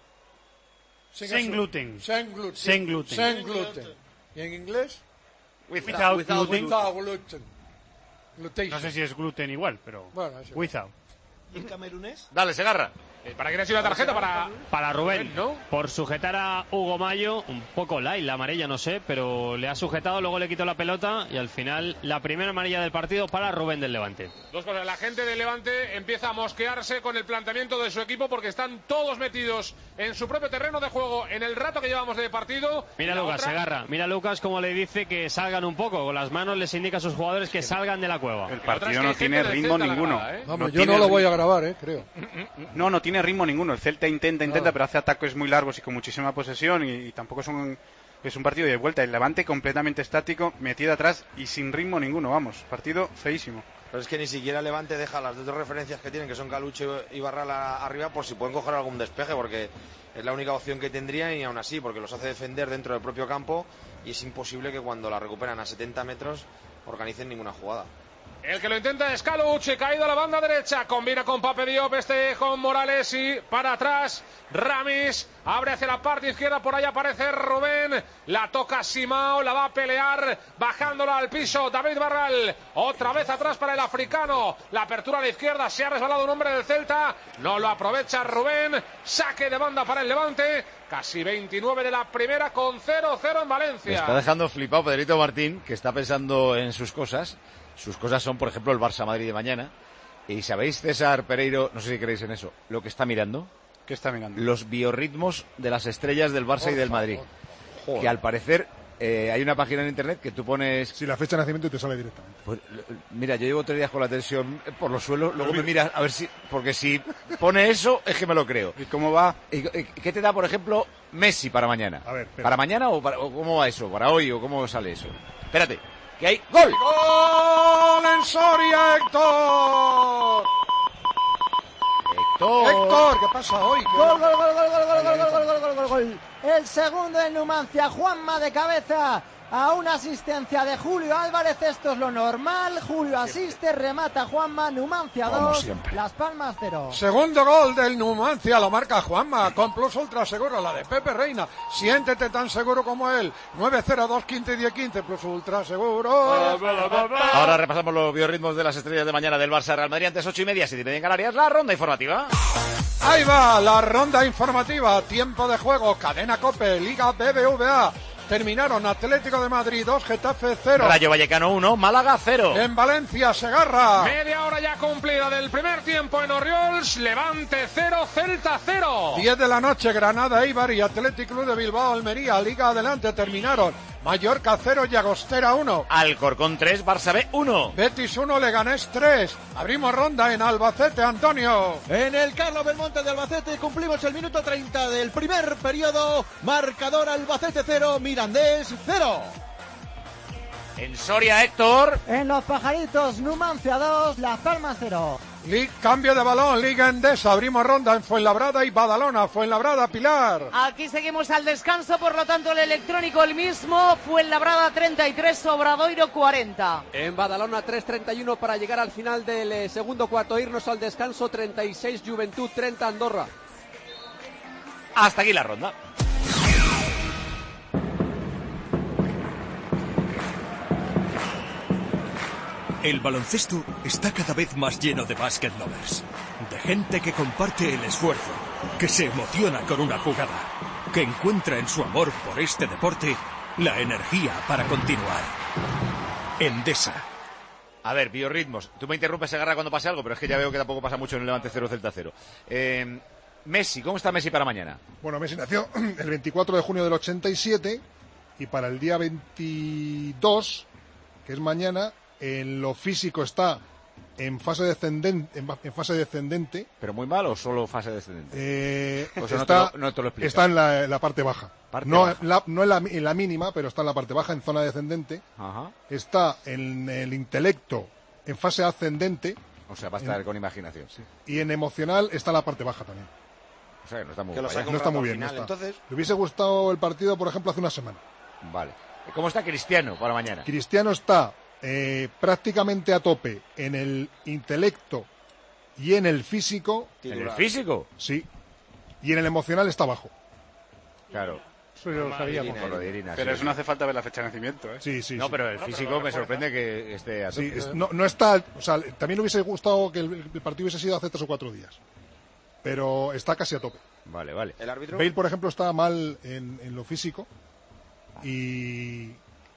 Sin gluten. Sin gluten. Sin gluten. Sin gluten. ¿Y en inglés? Without, without gluten. Without gluten. Glutation. No sé si es gluten igual, pero bueno, es without. ¿Y en camerunés? Dale, Segarra. ¿Para qué le ha sido la tarjeta? Para, para Rubén, ¿no? Por sujetar a Hugo Mayo, un poco light, la amarilla, no sé, pero le ha sujetado, luego le quitó la pelota y al final la primera amarilla del partido para Rubén del Levante. Dos cosas, la gente del Levante empieza a mosquearse con el planteamiento de su equipo porque están todos metidos en su propio terreno de juego en el rato que llevamos de partido. Mira Lucas, otra... Segarra, mira Lucas como le dice que salgan un poco, con las manos les indica a sus jugadores que salgan de la cueva. El partido no tiene ritmo ninguno. Grada, ¿eh? Vamos, no yo no lo voy a grabar, eh, creo. No, no tiene ritmo ninguno. El Celta intenta, intenta, Nada. pero hace ataques muy largos y con muchísima posesión y, y tampoco es un, es un partido de vuelta. El Levante completamente estático, metido atrás y sin ritmo ninguno, vamos, partido feísimo. Pero es que ni siquiera Levante deja las dos referencias que tienen, que son Calucho y Barrala arriba, por si pueden coger algún despeje, porque es la única opción que tendrían y aún así, porque los hace defender dentro del propio campo y es imposible que cuando la recuperan a setenta metros organicen ninguna jugada. El que lo intenta es Caluche, caído a la banda derecha, combina con Pape Diop, este con Morales y para atrás Ramis, abre hacia la parte izquierda, por ahí aparece Rubén, la toca Simao, la va a pelear, bajándola al piso David Barral, otra vez atrás para el africano, la apertura a la izquierda, se ha resbalado un hombre del Celta, no lo aprovecha Rubén, saque de banda para el Levante, casi veintinueve de la primera con cero cero en Valencia. Me está dejando flipado Pedrito Martín, que está pensando en sus cosas. Sus cosas son, por ejemplo, el Barça-Madrid de mañana. Y sabéis, César Pereiro, no sé si creéis en eso, lo que está mirando. ¿Qué está mirando? Los biorritmos de las estrellas del Barça oh, y del Madrid. Joder. Que al parecer eh, hay una página en internet que tú pones... Sí, la fecha de nacimiento y te sale directamente. Pues, mira, yo llevo tres días con la tensión por los suelos, luego me miras a ver si... Porque si pone eso, es que me lo creo. ¿Y cómo va? ¿Y, y, ¿Qué te da, por ejemplo, Messi para mañana? A ver, espera. ¿Para mañana o, para, o cómo va eso? ¿Para hoy o cómo sale eso? Espérate. Que hay gol. ¡Gol en Soria, Héctor! Héctor. Héctor, ¿qué pasa hoy? ¿Qué... Gol, gol, gol, gol, gol, gol, gol, gol, gol, gol, gol, gol. El segundo en Numancia, Juanma de cabeza a una asistencia de Julio Álvarez, esto es lo normal, Julio asiste, remata Juanma, Numancia dos, Las Palmas cero. Segundo gol del Numancia, lo marca Juanma, con plus ultra seguro, la de Pepe Reina, siéntete tan seguro como él, nueve cero dos quince diez quince, plus ultra seguro. Ahora repasamos los biorritmos de las estrellas de mañana del Barça Real Madrid, antes ocho y media, siete y media en Canarias, la ronda informativa. Ahí va, la ronda informativa, tiempo de juego, Cadena COPE, Liga B B V A. Terminaron Atlético de Madrid dos, Getafe cero. Rayo Vallecano uno, Málaga cero. En Valencia, Segarra. Media hora ya cumplida del primer tiempo en Orriols. Levante cero, Celta cero. diez de la noche, Granada, Eibar y Athletic Club de Bilbao, Almería. Liga adelante, terminaron. Mallorca cero, Llagostera uno. Alcorcón tres, Barça B uno. Betis uno, Leganés tres. Abrimos ronda en Albacete, Antonio. En el Carlos Belmonte de Albacete cumplimos el minuto treinta del primer periodo. Marcador Albacete cero, Mirandés cero. En Soria, Héctor. En Los Pajaritos, Numancia dos, Las Palmas cero. Liga, cambio de balón, Liga Endesa, abrimos ronda en Fuenlabrada y Badalona, Fuenlabrada, Pilar. Aquí seguimos al descanso, por lo tanto el electrónico el mismo, Fuenlabrada treinta y tres, Obradoiro cuarenta. En Badalona tres treinta y uno para llegar al final del eh, segundo cuarto, irnos al descanso, treinta y seis Juventud, treinta Andorra. Hasta aquí la ronda. El baloncesto está cada vez más lleno de basket lovers, de gente que comparte el esfuerzo, que se emociona con una jugada. que encuentra en su amor por este deporte la energía para continuar. Endesa. A ver, biorritmos. Tú me interrumpes, Segarra, cuando pase algo, pero es que ya veo que tampoco pasa mucho en el Levante cero Celta cero. Eh, Messi, ¿cómo está Messi para mañana? Bueno, Messi nació el veinticuatro de junio del ochenta y siete y para el día veintidós, que es mañana, en lo físico está en fase descendente, en, en fase descendente. ¿Pero muy mal o solo fase descendente? Eh, o sea, está, no te lo, no te lo explicas. Está en la, en la parte baja. Parte no baja. La, no en, la, en la mínima, pero está en la parte baja, en zona descendente. Ajá. Está en el intelecto en fase ascendente. O sea, va a estar en, con imaginación. Sí. Y en emocional está en la parte baja también. O sea, que no está muy, que bien. No está muy bien. Final, no está. entonces... Le hubiese gustado el partido, por ejemplo, hace una semana. Vale. ¿Cómo está Cristiano para mañana? Cristiano está eh, prácticamente a tope en el intelecto y en el físico. ¿En el físico? Sí. Y en el emocional está bajo. Claro. Eso lo sabíamos. Irina, Irina, Irina, pero sí, eso no hace falta ver la fecha de nacimiento, ¿eh? Sí, sí. No, sí. pero el físico no, pero me sorprende que esté a tope. Sí, es, no, no está. O sea, también le hubiese gustado que el, el partido hubiese sido hace tres o cuatro días. Pero está casi a tope. Vale, vale. ¿El árbitro? Bale, por ejemplo, está mal en, en lo físico y,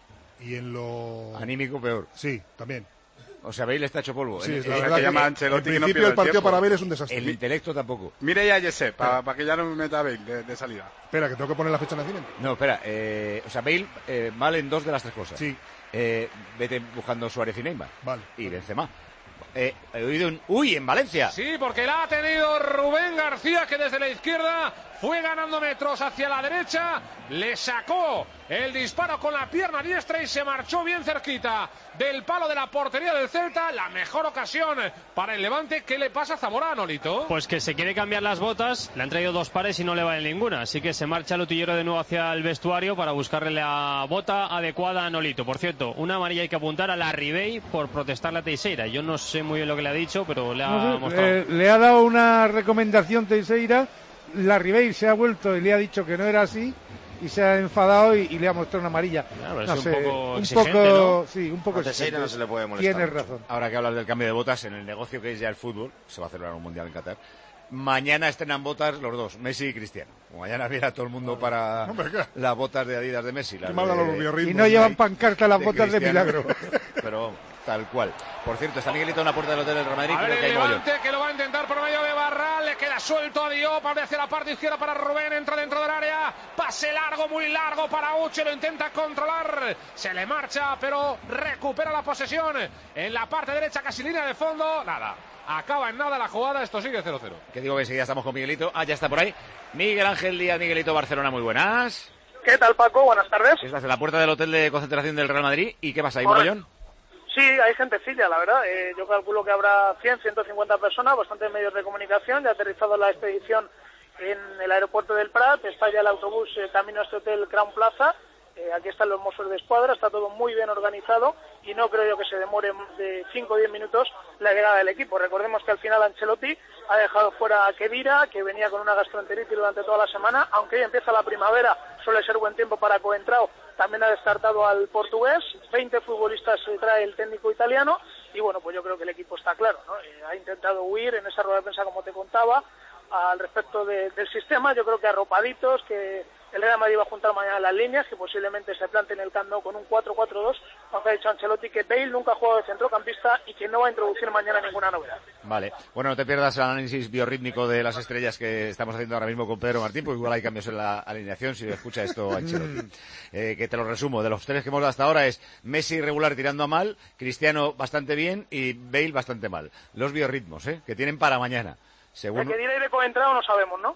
y en lo... Anímico peor. Sí, también. O sea, Bale está hecho polvo. Sí, en, es la en, verdad que que llama a Ancelotti en que no principio pierda el partido tiempo. para Bale es un desastre. el intelecto tampoco. Mire ya a Jesse, para pa que ya no me meta a Bale de, de salida. Espera, que tengo que poner la fecha de nacimiento. No, espera. Eh, o sea, Bale eh, mal en dos de las tres cosas. Sí. Eh, vete buscando Suárez y Neymar. Vale. Y Benzema. Eh, he oído un uy en Valencia. Sí, porque la ha tenido Rubén García, que desde la izquierda fue ganando metros hacia la derecha, le sacó el disparo con la pierna diestra y se marchó bien cerquita del palo de la portería del Celta. La mejor ocasión para el Levante. ¿Qué le pasa a Zamora, Nolito? Pues que se quiere cambiar las botas, le han traído dos pares y no le vale ninguna, así que se marcha el utillero de nuevo hacia el vestuario para buscarle la bota adecuada a Nolito. Por cierto, una amarilla hay que apuntar a la Ribey por protestarle a Teixeira. Yo no sé muy bien lo que le ha dicho, pero le ha No sé, mostrado. eh, le ha dado una recomendación Teixeira, la Ribey se ha vuelto y le ha dicho que no era así y se ha enfadado y, y le ha mostrado una amarilla. Claro, no es sé, un poco un exigente, poco, ¿no? sí, un poco A Teixeira no se le puede molestar. Tienes razón. Ahora que hablas del cambio de botas, en el negocio que es ya el fútbol, se va a celebrar un mundial en Qatar. Mañana estrenan botas los dos, Messi y Cristiano. Mañana viene todo el mundo para las botas de Adidas de Messi. Las de... Y no llevan pancarta las botas de Milagro. Pero tal cual. Por cierto, está Miguelito en la puerta del hotel del Real Madrid. A ver, Creo que el hay mogollón. Levante que lo va a intentar por medio de Barral, le queda suelto a Diop, abre hacia la parte izquierda para Rubén, entra dentro del área, pase largo, muy largo para Uche, lo intenta controlar, se le marcha, pero recupera la posesión en la parte derecha, casi línea de fondo, nada. Acaba en nada la jugada, esto sigue cero cero. Que digo que enseguida estamos con Miguelito. Ah, ya está por ahí. Miguel Ángel Díaz, Miguelito, Barcelona, muy buenas. ¿Qué tal, Paco? Buenas tardes. Estás en la puerta del hotel de concentración del Real Madrid. ¿Y qué pasa? ¿Hay Correcto. mogollón? Sí, hay gentecilla, la verdad. Eh, yo calculo que habrá cien, ciento cincuenta personas, bastantes medios de comunicación. Ya ha aterrizado la expedición en el aeropuerto del Prat. Está ya el autobús eh, camino a este hotel Crown Plaza. Eh, aquí están los Mossos de Escuadra, está todo muy bien organizado y no creo yo que se demore más de cinco o diez minutos la llegada del equipo. Recordemos que al final Ancelotti ha dejado fuera a Khedira, que venía con una gastroenteritis durante toda la semana, aunque hoy empieza la primavera, suele ser buen tiempo para Coentrao, también ha descartado al portugués, veinte futbolistas se trae el técnico italiano y bueno, pues yo creo que el equipo está claro, ¿no? Eh, ha intentado huir en esa rueda de prensa, como te contaba, al respecto de, del sistema, yo creo que arropaditos, que el Real Madrid va a juntar mañana las líneas, que posiblemente se plante en el Camp Nou con un cuatro cuatro dos, aunque ha dicho Ancelotti que Bale nunca ha jugado de centrocampista y que no va a introducir mañana ninguna novedad. Vale. Bueno, no te pierdas el análisis biorrítmico de las estrellas que estamos haciendo ahora mismo con Pedro Martín, porque igual hay cambios en la alineación si escucha esto Ancelotti. eh, que te lo resumo. De los tres que hemos dado hasta ahora es Messi regular tirando a mal, Cristiano bastante bien y Bale bastante mal. Los biorritmos, ¿eh? Que tienen para mañana. Según... De que diré de Coentrao no sabemos, ¿no?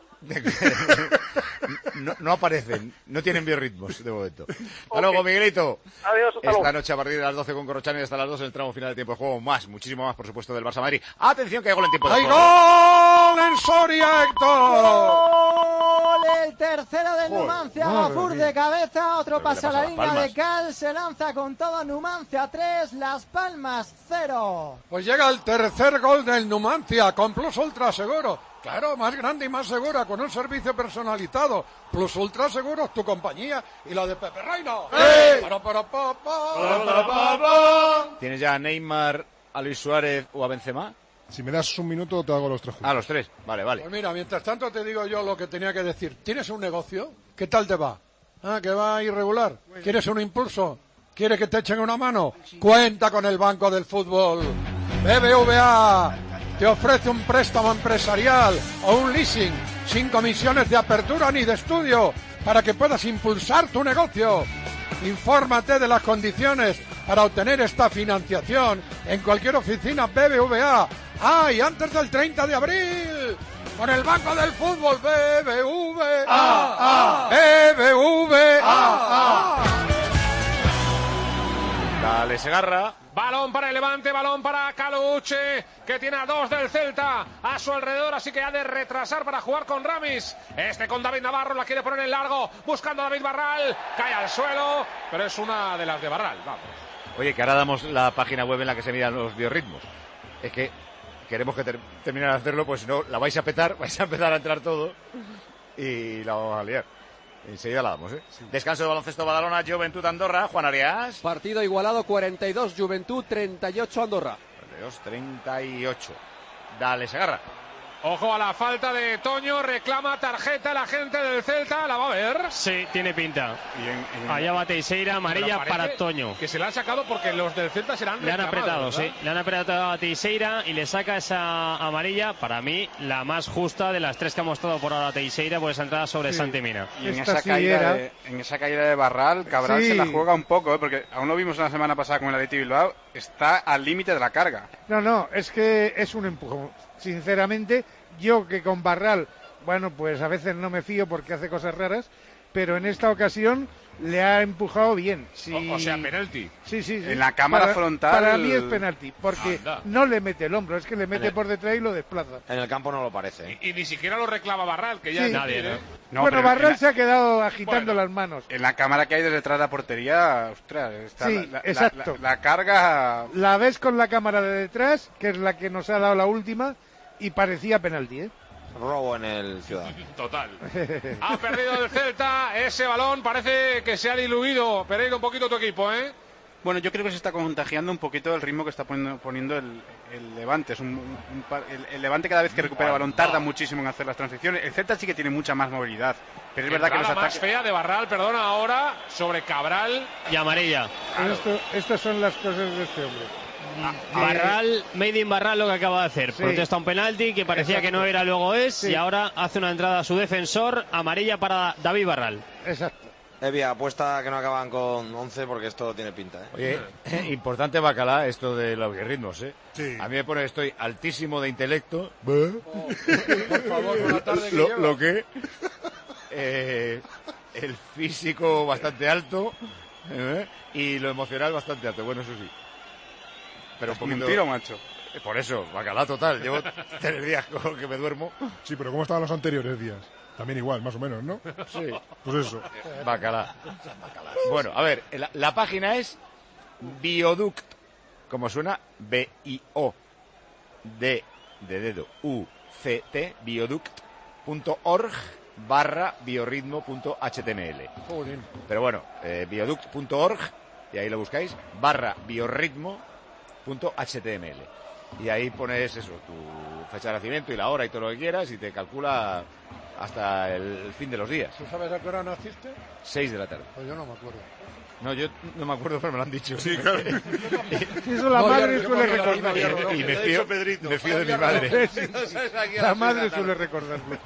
no, no aparecen, no tienen biorritmos de momento. Hasta okay. luego, Miguelito. Adiós, hasta Esta luego. noche a partir de las doce con Corrochano y hasta las dos en el tramo final de tiempo de juego. Más, muchísimo más, por supuesto, del Barça Madrid. Atención que hay gol en tiempo de ¡Hay juego. gol en Soria, Héctor! Gol, el tercero de Numancia, Gafur de cabeza, otro pasa a la línea de Cal, se lanza con todo Numancia tres, Las Palmas cero. Pues llega el tercer gol del Numancia con Plus Ultra Seguro. Claro, más grande y más segura, con un servicio personalizado. Plus Ultra Seguros, tu compañía y la de Pepe Reina. ¡Hey! Para, para, para, para, para, para, para. ¿Tienes ya a Neymar, a Luis Suárez o a Benzema? Si me das un minuto, te hago los tres juntos. Ah, los tres. Vale, vale. Pues mira, mientras tanto te digo yo lo que tenía que decir. ¿Tienes un negocio? ¿Qué tal te va? Ah, que va irregular. ¿Quieres un impulso? ¿Quieres que te echen una mano? Cuenta con el Banco del Fútbol. B B V A te ofrece un préstamo empresarial o un leasing sin comisiones de apertura ni de estudio para que puedas impulsar tu negocio. Infórmate de las condiciones para obtener esta financiación en cualquier oficina B B V A. ¡Ah, y antes del treinta de abril! Con el Banco del Fútbol B B V A. B B V A. Dale, Segarra. Balón para el Levante, balón para Caluche, que tiene a dos del Celta a su alrededor, así que ha de retrasar para jugar con Ramis. Este con David Navarro, la quiere poner en largo, buscando a David Barral, cae al suelo, pero es una de las de Barral, vamos. Oye, que ahora damos la página web en la que se midan los biorritmos. Es que queremos que ter terminar de hacerlo, pues si no, la vais a petar, vais a empezar a entrar todo y la vamos a liar. Enseguida la damos, ¿eh? Sí. Descanso de baloncesto Badalona, Juventud Andorra, Juan Arias. Partido igualado, cuarenta y dos Juventud, treinta y ocho Andorra. cuarenta y dos treinta y ocho. Dale, Segarra. Ojo a la falta de Toño, reclama tarjeta la gente del Celta, ¿la va a ver? Sí, tiene pinta. Bien, Allá va Teixeira, amarilla para Toño. Que se la han sacado porque los del Celta serán Le han apretado, ¿verdad? Sí. Le han apretado a Teixeira y le saca esa amarilla, para mí, la más justa de las tres que ha mostrado por ahora Teixeira, por esa entrada sobre sí. Santimina. Y en esa, sí caída de, en esa caída de Barral, Cabral sí. se la juega un poco, ¿eh? Porque aún lo vimos la semana pasada con el Athletic Bilbao, está al límite de la carga. No, no, es que es un empujón. Sinceramente, yo que con Barral, bueno, pues a veces no me fío porque hace cosas raras, pero en esta ocasión le ha empujado bien. Sí. O, o sea, penalti. Sí, sí, sí. En la cámara para, frontal. Para mí es penalti, porque Anda. no le mete el hombro, es que le mete el... por detrás y lo desplaza. En el campo no lo parece. Y, y ni siquiera lo reclama Barral, que ya sí. es nadie, ¿no? No, bueno, Barral la... se ha quedado agitando bueno, las manos. En la cámara que hay detrás de la portería, ostras, está sí, la, la, exacto. La, la, la carga. La ves con la cámara de detrás, que es la que nos ha dado la última, y parecía penalti, ¿eh? Robo en el Ciudad. Total. Ha perdido el Celta ese balón, parece que se ha diluido, Pereira, un poquito tu equipo, ¿eh? Bueno, yo creo que se está contagiando un poquito el ritmo que está poniendo, poniendo el, el Levante. Es un, un, un, el, el Levante cada vez que recupera el balón tarda muchísimo en hacer las transiciones. El Celta sí que tiene mucha más movilidad, pero es verdad que los ataques... más fea de Barral, perdona, ahora sobre Cabral y amarilla. Claro. Esto, estas son las cosas de este hombre. Ah, Barral, Made in Barral lo que acaba de hacer. Sí. Protesta un penalti que parecía Exacto. que no era, luego es, sí. y ahora hace una entrada a su defensor, amarilla para David Barral. Exacto. Evia, apuesta que no acaban con once porque esto tiene pinta, ¿eh? Oye, eh, importante, Bacalá, esto de los ritmos, ¿eh? Sí. A mí me pone que estoy altísimo de intelecto. Oh, por favor, por la tarde que lo, lleva. lo que eh, el físico bastante alto, ¿eh? Y lo emocional bastante alto. Bueno, eso sí. Pero un poquito... un tiro, macho. Por eso, Bacalá total. Llevo tres días con que me duermo. Sí, pero ¿cómo estaban los anteriores días? También igual, más o menos, ¿no? Sí. Pues eso. Bacalá. Bueno, a ver, la, la página es Bioduct, como suena, B I O D de dedo U C T, bioduct punto org barra biorritmo punto H T M L. Joder. Pero bueno, eh, bioduct punto org, y ahí lo buscáis, barra biorritmo punto H T M L. Y ahí pones eso, tu fecha de nacimiento y la hora y todo lo que quieras, y te calcula hasta el fin de los días. ¿Tú sabes a qué hora naciste? Seis de la tarde. Pues yo no me acuerdo. No, yo no me acuerdo, pero me lo han dicho. Sí, claro. Eso la no, madre yo, suele recordar. Y me fío, me fío de mi madre. Sí, la madre suele recordarlo.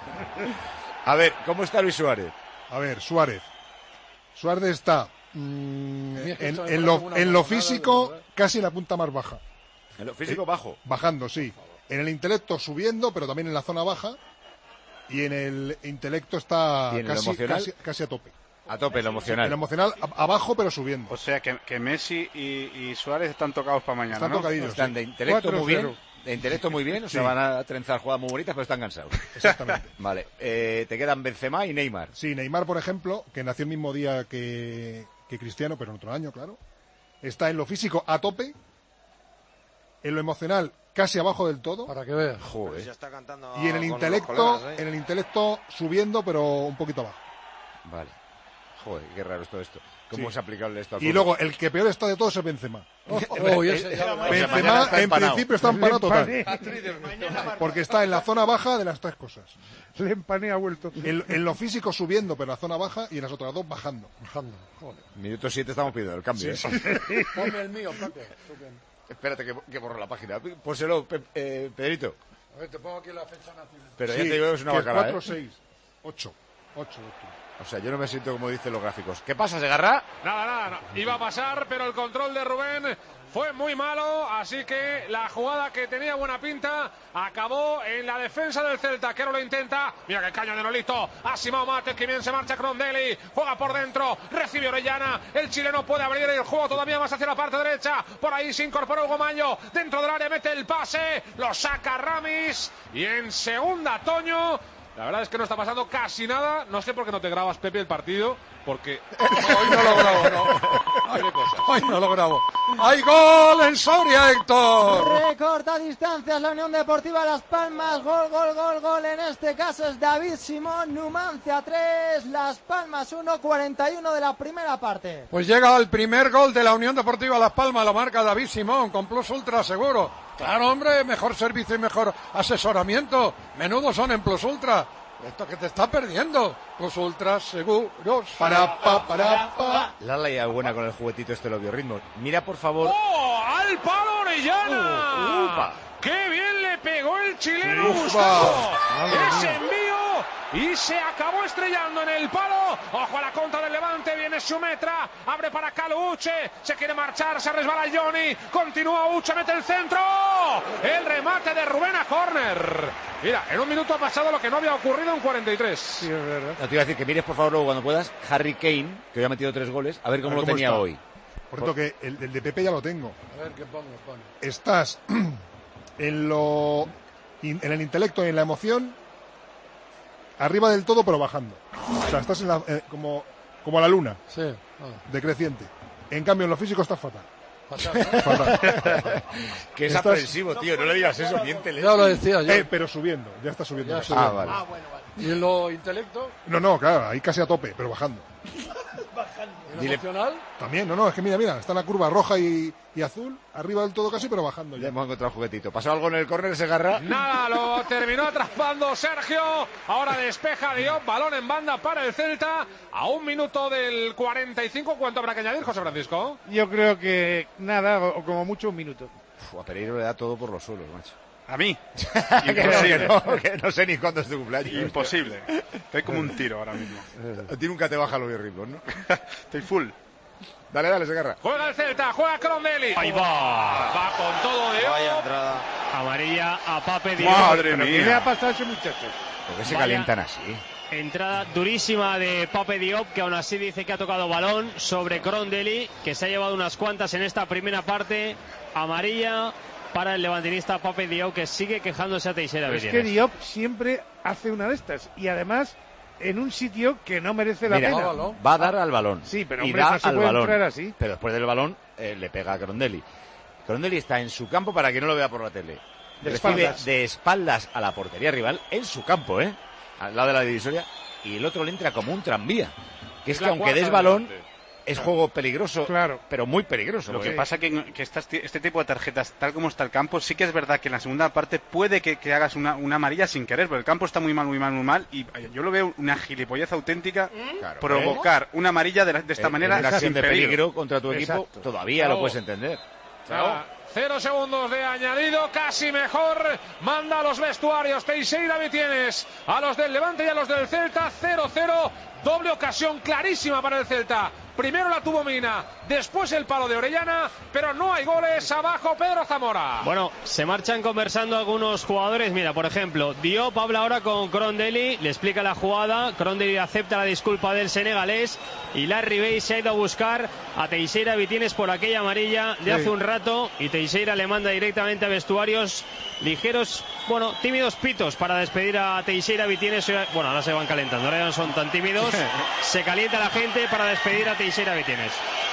A ver, ¿cómo está Luis Suárez? A ver, Suárez. Suárez está mmm, en, en, lo, en lo físico casi en la punta más baja. En lo físico bajo. Bajando, sí. En el intelecto subiendo, pero también en la zona baja. Y en el intelecto está casi, casi, casi a tope. A tope, lo emocional. En lo emocional, a, abajo, pero subiendo. O sea, que, que Messi y, y Suárez están tocados para mañana, Están ¿no? tocadillos. Están sí. de intelecto muy bien. De intelecto muy bien, o sea, sí. van a trenzar jugadas muy bonitas, pero están cansados. Exactamente. Vale, eh, te quedan Benzema y Neymar. Sí, Neymar, por ejemplo, que nació el mismo día que, que Cristiano, pero en otro año, claro. Está en lo físico a tope, en lo emocional casi abajo del todo. Para que veas. Joder. Ya está cantando y en el intelecto, colegas, ¿eh? en el intelecto subiendo, pero un poquito abajo. Vale. Joder, qué raro es todo esto. ¿Cómo Sí. es aplicable esto al Y fútbol? luego, el que peor está de todos es Benzema. Oh, ese ya lo- O sea, mañana Benzema, está en empanado. principio, está empanado total. Le Porque está en la zona baja de las tres cosas. empané ha vuelto. En, en lo físico subiendo, pero en la zona baja, y en las otras dos bajando. Bajando, joder. Minuto siete estamos pidiendo el cambio. Sí, ¿eh? sí. Ponme el mío, Pepe. tú que- Espérate que, que borro la página. Pónselo, Pe- eh, Pedrito. A ver, te pongo aquí la fecha nacional. Pero Sí, ya te digo que es una que bacala, cuatro, ¿eh? seis, ocho. ocho de octubre. O sea, yo no me siento como dicen los gráficos. ¿Qué pasa, Segarra? Nada, nada, no. Iba a pasar, pero el control de Rubén fue muy malo, así que la jugada que tenía buena pinta acabó en la defensa del Celta, que ahora lo intenta. Mira que caño de Nolito, Asimao Mate, que bien se marcha Crondelli, juega por dentro, recibe Orellana, el chileno puede abrir el juego todavía más hacia la parte derecha, por ahí se incorporó Hugo Mayo, dentro del área mete el pase, lo saca Ramis, y en segunda Toño. La verdad es que no está pasando casi nada. No sé por qué no te grabas, Pepe, el partido, porque Hoy no lo grabo, no. tiene cosas. Hoy no lo grabo. ¡Hay gol en Soria, Héctor! Recorta distancias la Unión Deportiva Las Palmas. Gol, gol, gol, gol. En este caso es David Simón. Numancia tres, Las Palmas uno, cuarenta y uno de la primera parte. Pues llega el primer gol de la Unión Deportiva Las Palmas, lo marca David Simón, con Plus Ultra seguro. Claro, hombre, mejor servicio y mejor asesoramiento. Menudo son en Plus Ultra. Esto que te está perdiendo. Plus Ultra seguros. Para, pa, para, pa. Lala ya buena con el juguetito este de los biorritmos. Mira, por favor. ¡Oh! ¡Al palo Orellana! Uh, upa. ¡Qué bien le pegó el chileno Ufa. Gustavo! Madre Ese mía. envío y se acabó estrellando en el palo. Ojo a la contra del Levante, viene Sumetra, abre para Calu Uche, se quiere marchar, se resbala Johnny, continúa Uche, mete el centro, el remate de Rubén a córner. Mira, en un minuto ha pasado lo que no había ocurrido en cuarenta y tres. Sí, es verdad. No, te iba a decir que mires, por favor, luego cuando puedas, Harry Kane, que hoy ha metido tres goles, a ver cómo A ver lo cómo tenía está. hoy. Por cierto, que el, el de Pepe ya lo tengo. A ver qué pongo, pone. Estás en lo in- en el intelecto y en la emoción arriba del todo, pero bajando. O sea, estás en la, eh, como, como la luna, Sí. Ah, decreciente. En cambio, en lo físico estás fatal. fatal, ¿no? Fatal. Que es Estás- aprensivo, tío, no le digas eso, miéntele. Ya lo decía yo. Eh, pero subiendo, ya está subiendo. Ya Ah, subiendo. vale. Ah, bueno, vale. ¿Y en lo intelecto? No, no, claro, ahí casi a tope, pero bajando. ¿En lo Dile- emocional? También, no, no, es que mira, mira, está en la curva roja y, y azul, arriba del todo casi, pero bajando Ya ya. hemos encontrado el juguetito. ¿Pasó algo en el córner, Segarra? Nada, lo terminó atrapando Sergio. Ahora despeja Diop, balón en banda para el Celta. A un minuto del cuarenta y cinco, ¿cuánto habrá que añadir, José Francisco? Yo creo que nada, o, o como mucho un minuto. Uf, a Pereiro le da todo por los suelos, macho. A mí. Que no, que Imposible. no, que no sé ni cuándo es tu cumpleaños. Imposible. Estoy como un tiro ahora mismo. A ti nunca te baja los biorritmos, ¿no? Estoy full. Dale, dale, Segarra. Juega el Celta, juega Crondelli. Ahí va. Va con todo de Vaya entrada. Amarilla a Pape Diop. Madre ¿Pero qué mía. le ha pasado a ese muchacho? ¿Por qué se Vaya. calientan así? Entrada durísima de Pape Diop, que aún así dice que ha tocado balón sobre Crondelli, que se ha llevado unas cuantas en esta primera parte. Amarilla para el levantinista Pape Diop, que sigue quejándose a Teixeira Pero es que Vitienes. Diop siempre hace una de estas. Y además, en un sitio que no merece la Mira, pena. balón. va a dar al balón. Sí, pero y hombre, da no se al puede balón. entrar así. Pero después del balón eh, le pega a Crondelli. Crondelli está en su campo para que no lo vea por la tele. De Recibe espaldas. de espaldas a la portería rival en su campo, ¿eh? Al lado de la divisoria. Y el otro le entra como un tranvía. Que es, Es que la aunque cuarta des del balón, Levante. es juego peligroso, Claro. pero muy peligroso. Lo que porque- pasa que, que estas, este tipo de tarjetas, tal como está el campo, sí que es verdad que en la segunda parte puede que, que hagas una, una amarilla sin querer, pero el campo está muy mal, muy mal, muy mal, y yo lo veo una gilipollez auténtica Claro, provocar una amarilla de, la- de esta en- manera en una acción sin de peligro. peligro contra tu equipo, Exacto. todavía Bravo. lo puedes entender. Ah, Cero segundos de añadido, casi mejor. Manda a los vestuarios Teixeira Vitienes, a los del Levante y a los del Celta. Cero cero, doble ocasión clarísima para el Celta. Primero la tuvo Mina, después el palo de Orellana, pero no hay goles. Abajo Pedro Zamora. Bueno, se marchan conversando algunos jugadores. Mira, por ejemplo, Diop habla ahora con Crondelli, le explica la jugada. Crondelli acepta la disculpa del senegalés y Larry Bay se ha ido a buscar a Teixeira Vitienes por aquella amarilla de Sí. hace un rato y Teixeira le manda directamente a vestuarios ligeros, bueno, tímidos pitos para despedir a Teixeira Vitienes. Bueno, ahora se van calentando, ahora ya no son tan tímidos. Se calienta la gente para despedir a Teixeira Vitienes.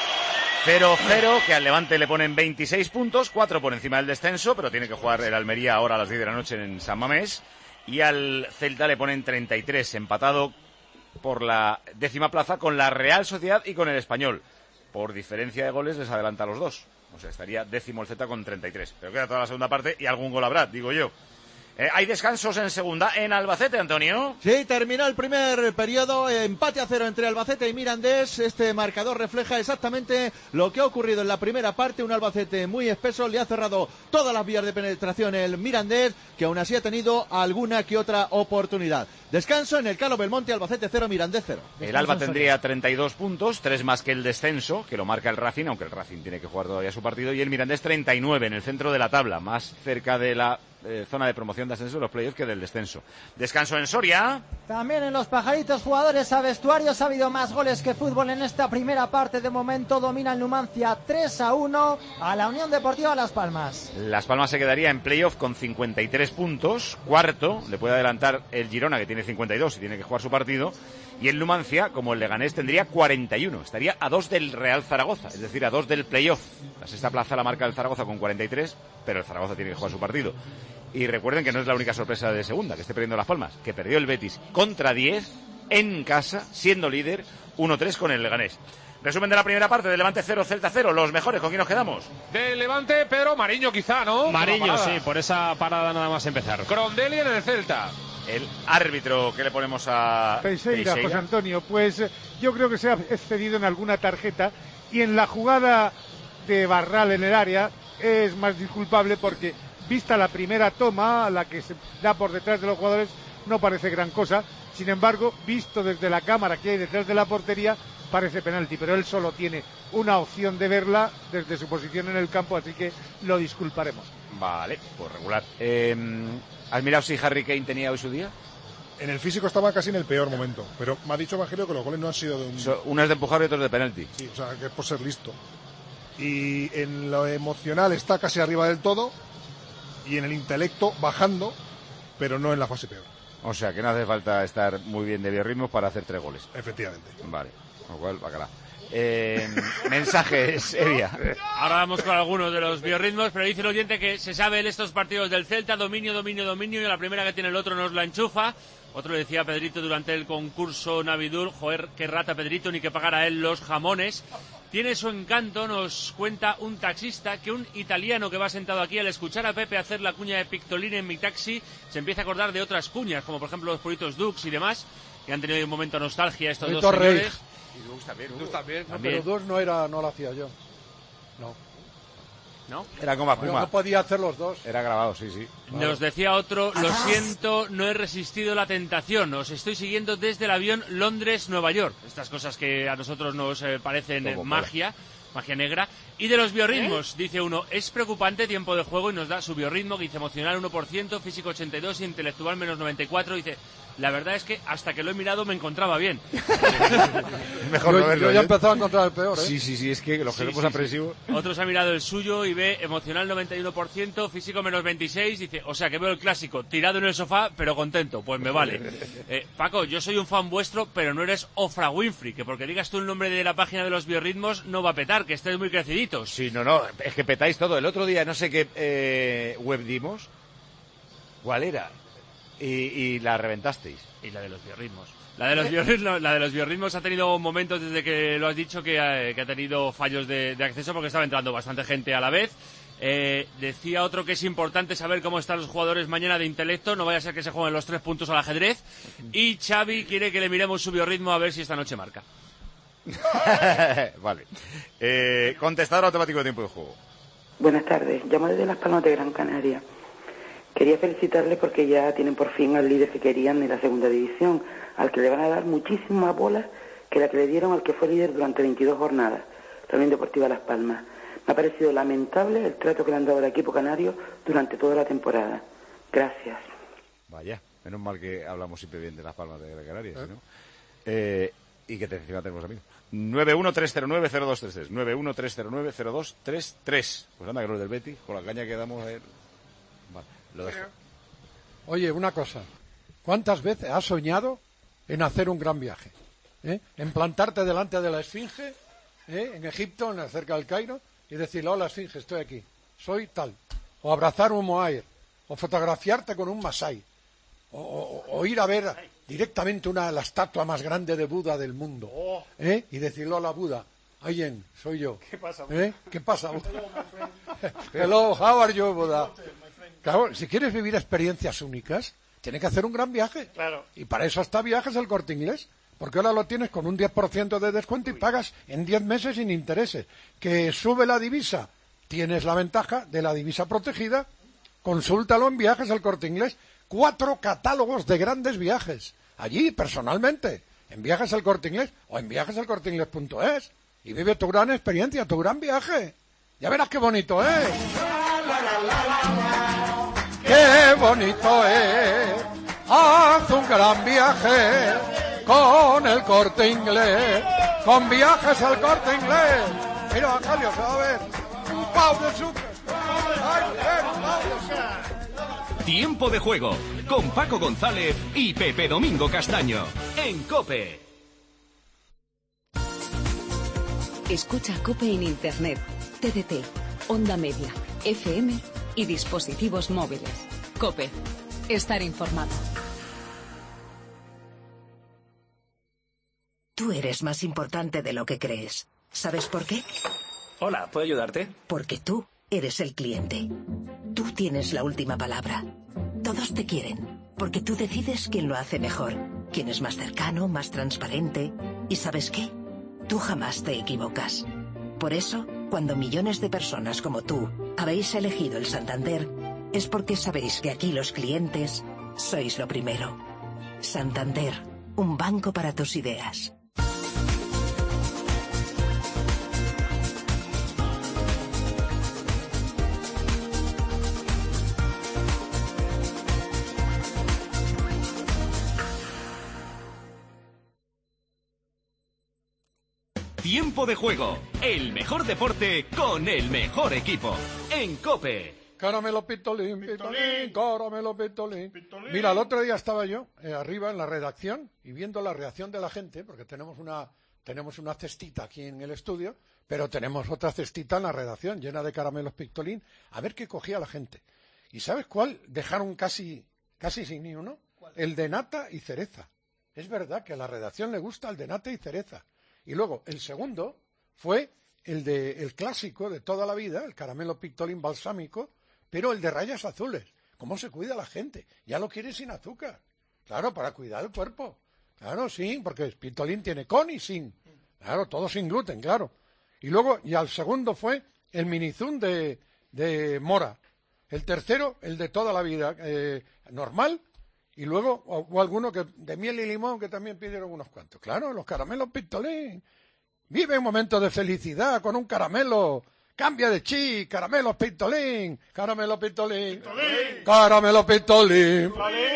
cero cero, que al Levante le ponen veintiséis puntos, cuatro por encima del descenso, pero tiene que jugar el Almería ahora a las diez de la noche en San Mamés. Y al Celta le ponen treinta y tres, empatado por la décima plaza con la Real Sociedad y con el Español. Por diferencia de goles les adelanta a los dos. O sea, estaría décimo el Celta con treinta y tres. Pero queda toda la segunda parte y algún gol habrá, digo yo. Eh, hay descansos en segunda en Albacete, Antonio. Sí, terminó el primer periodo, empate a cero entre Albacete y Mirandés. Este marcador refleja exactamente lo que ha ocurrido en la primera parte. Un Albacete muy espeso, le ha cerrado todas las vías de penetración el Mirandés, que aún así ha tenido alguna que otra oportunidad. Descanso en el Carlos Belmonte, Albacete cero, Mirandés cero. El Alba tendría treinta y dos puntos, tres más que el descenso, que lo marca el Racing, aunque el Racing tiene que jugar todavía su partido, y el Mirandés treinta y nueve en el centro de la tabla, más cerca de la eh, zona de promoción de ascenso de los playoffs que del descenso. Descanso en Soria. También en los pajaritos, jugadores a vestuarios. Ha habido más goles que fútbol en esta primera parte. De momento domina el Numancia tres a uno a la Unión Deportiva Las Palmas. Las Palmas se quedaría en playoff con cincuenta y tres puntos, cuarto, le puede adelantar el Girona, que tiene cincuenta y dos y tiene que jugar su partido, y el Numancia, como el Leganés, tendría cuarenta y uno, estaría a dos del Real Zaragoza, es decir, a dos del playoff. La sexta plaza la marca el Zaragoza con cuarenta y tres, pero el Zaragoza tiene que jugar su partido. Y recuerden que no es la única sorpresa de segunda, que esté perdiendo Las Palmas, que perdió el Betis contra diez en casa, siendo líder, uno tres con el Leganés. Resumen de la primera parte, de Levante cero, Celta cero, los mejores, ¿con quién nos quedamos? De Levante, Pedro Mariño quizá, ¿no? Mariño, sí, por esa parada nada más empezar. Crondelli en el Celta. El árbitro que le ponemos a Peixeira, José Antonio, pues yo creo que se ha excedido en alguna tarjeta y en la jugada de Barral en el área es más disculpable porque vista la primera toma, la que se da por detrás de los jugadores, no parece gran cosa. Sin embargo, visto desde la cámara que hay detrás de la portería, parece penalti, pero él solo tiene una opción de verla desde su posición en el campo, así que lo disculparemos. Vale, pues regular. Eh, ¿Has mirado si Harry Kane tenía hoy su día? En el físico estaba casi en el peor momento, pero me ha dicho Evangelio que los goles no han sido de un... So, uno es de empujar y otro es de penalti. Sí, o sea, que es por ser listo. Y en lo emocional está casi arriba del todo, y en el intelecto bajando, pero no en la fase peor. O sea, que no hace falta estar muy bien de biorritmos para hacer tres goles. Efectivamente. Vale, con lo cual, bacala. Eh, mensajes, Evia. Ahora vamos con algunos de los biorritmos, pero dice el oyente que se sabe en estos partidos del Celta, dominio, dominio, dominio, y la primera que tiene el otro nos la enchufa. Otro le decía a Pedrito durante el concurso Navidul, joder, qué rata Pedrito, ni que pagar a él los jamones. Tiene su encanto, nos cuenta un taxista, que un italiano que va sentado aquí al escuchar a Pepe hacer la cuña de Pictolina en mi taxi, se empieza a acordar de otras cuñas, como por ejemplo los Puritos Dux y demás, que han tenido un momento de nostalgia estos Purito dos señores. Rey. Y Dux también. Dux también, no, también. pero Dux no era, no lo hacía yo. No. ¿No? Era como Yo Puma. no podía hacer los dos. Era grabado, sí, sí. Nos decía otro, lo siento, no he resistido la tentación, os estoy siguiendo desde el avión Londres-Nueva York. Estas cosas que a nosotros nos eh, parecen eh, magia, magia negra. Y de los biorritmos, ¿Eh? Dice uno, es preocupante tiempo de juego y nos da su biorritmo, que dice emocional uno por ciento, físico ochenta y dos, intelectual menos noventa y cuatro, dice... La verdad es que hasta que lo he mirado me encontraba bien. Mejor yo, no verlo, yo ya ¿eh? he empezado a encontrar el peor, ¿eh? Sí, sí, sí, es que los Sí, ejemplos sí, apresivos... sí. Otros ha mirado el suyo y ve emocional noventa y uno por ciento, físico menos veintiséis, dice, o sea que veo el clásico, tirado en el sofá, pero contento, pues me vale. Eh, Paco, yo soy un fan vuestro, pero no eres Ofra Winfrey, que porque digas tú el nombre de la página de los biorritmos no va a petar, que estáis muy creciditos. Sí, no, no, es que petáis todo. El otro día no sé qué eh, web dimos, ¿cuál era? Y, y la reventasteis. Y la de los biorritmos. La de los biorritmos, la de los biorritmos ha tenido momentos desde que lo has dicho que ha, que ha tenido fallos de, de acceso porque estaba entrando bastante gente a la vez. Eh, decía otro que es importante saber cómo están los jugadores mañana de intelecto, no vaya a ser que se jueguen los tres puntos al ajedrez. Y Xavi quiere que le miremos su biorritmo a ver si esta noche marca. Vale. Eh, contestador automático de tiempo de juego. Buenas tardes, llamo desde Las Palmas de Gran Canaria. Quería felicitarles porque ya tienen por fin al líder que querían en la segunda división, al que le van a dar muchísimas más bolas que la que le dieron al que fue líder durante veintidós jornadas, la Unión Deportiva Las Palmas. Me ha parecido lamentable el trato que le han dado al equipo canario durante toda la temporada. Gracias. Vaya, menos mal que hablamos siempre bien de Las Palmas de Gran Canaria, ¿eh? ¿Si no? Eh, y que te encima tenemos amigos. nueve uno tres cero nueve cero dos tres tres. nueve uno tres cero nueve cero dos tres tres. Pues anda, que no es del Betis, con la caña que damos. Eh... Vale, lo dejo. Oye, una cosa. ¿Cuántas veces has soñado en hacer un gran viaje? ¿Eh? En plantarte delante de la Esfinge, ¿eh? En Egipto, en cerca del Cairo, y decirle, hola Esfinge, estoy aquí, soy tal. O abrazar un moair, o fotografiarte con un masái, o, o, o ir a ver directamente una la estatua más grande de Buda del mundo, Oh. ¿eh? Y decirlo a la Buda, Ayen, soy yo. ¿Qué pasa, ¿Eh? ¿Qué pasa, Buda? Hello, how are you, Buda? Claro, si quieres vivir experiencias únicas, tienes que hacer un gran viaje. Claro. Y para eso está Viajes El Corte Inglés. Porque ahora lo tienes con un diez por ciento de descuento y pagas en diez meses sin intereses. Que sube la divisa, tienes la ventaja de la divisa protegida. Consúltalo en Viajes El Corte Inglés. Cuatro catálogos de grandes viajes. Allí, personalmente, en Viajes El Corte Inglés o en viajes el corte inglés punto es. Y vive tu gran experiencia, tu gran viaje. Ya verás qué bonito es. ¡Qué bonito es! Haz un gran viaje con El Corte Inglés, con Viajes El Corte Inglés. Mira, Jalio, se va a ver un pau de azúcar. Ay, mujer, un pau de azúcar. Tiempo de juego con Paco González y Pepe Domingo Castaño en COPE. Escucha COPE en Internet, T D T, Onda Media, F M y dispositivos móviles. COPE. Estar informado. Tú eres más importante de lo que crees. ¿Sabes por qué? Hola, ¿puedo ayudarte? Porque tú eres el cliente. Tú tienes la última palabra. Todos te quieren, porque tú decides quién lo hace mejor, quién es más cercano, más transparente. ¿Y sabes qué? Tú jamás te equivocas. Por eso, cuando millones de personas como tú habéis elegido el Santander, es porque sabéis que aquí los clientes sois lo primero. Santander, un banco para tus ideas. Tiempo de juego, el mejor deporte con el mejor equipo en COPE. Caramelo pitolín, pitolín, caramelo pitolín. Mira, el otro día estaba yo eh, arriba en la redacción y viendo la reacción de la gente, porque tenemos una tenemos una cestita aquí en el estudio, pero tenemos otra cestita en la redacción llena de caramelos pictolín, a ver qué cogía la gente. ¿Y sabes cuál? Dejaron casi casi sin ni uno. El de nata y cereza. Es verdad que a la redacción le gusta el de nata y cereza. Y luego, el segundo fue el de el clásico de toda la vida, el caramelo pictolín balsámico, pero el de rayas azules. ¿Cómo se cuida la gente? Ya lo quiere sin azúcar. Claro, para cuidar el cuerpo. Claro, sí, porque el pictolín tiene con y sin. Claro, todo sin gluten, claro. Y luego, y al segundo fue el minizum de, de mora. El tercero, el de toda la vida, eh, normal. Y luego, o, o alguno que de miel y limón, que también pidieron unos cuantos. Claro, los caramelos pictolín. Vive un momento de felicidad con un caramelo. Cambia de chi, caramelos pictolín. Caramelo pictolín. Caramelo pictolín.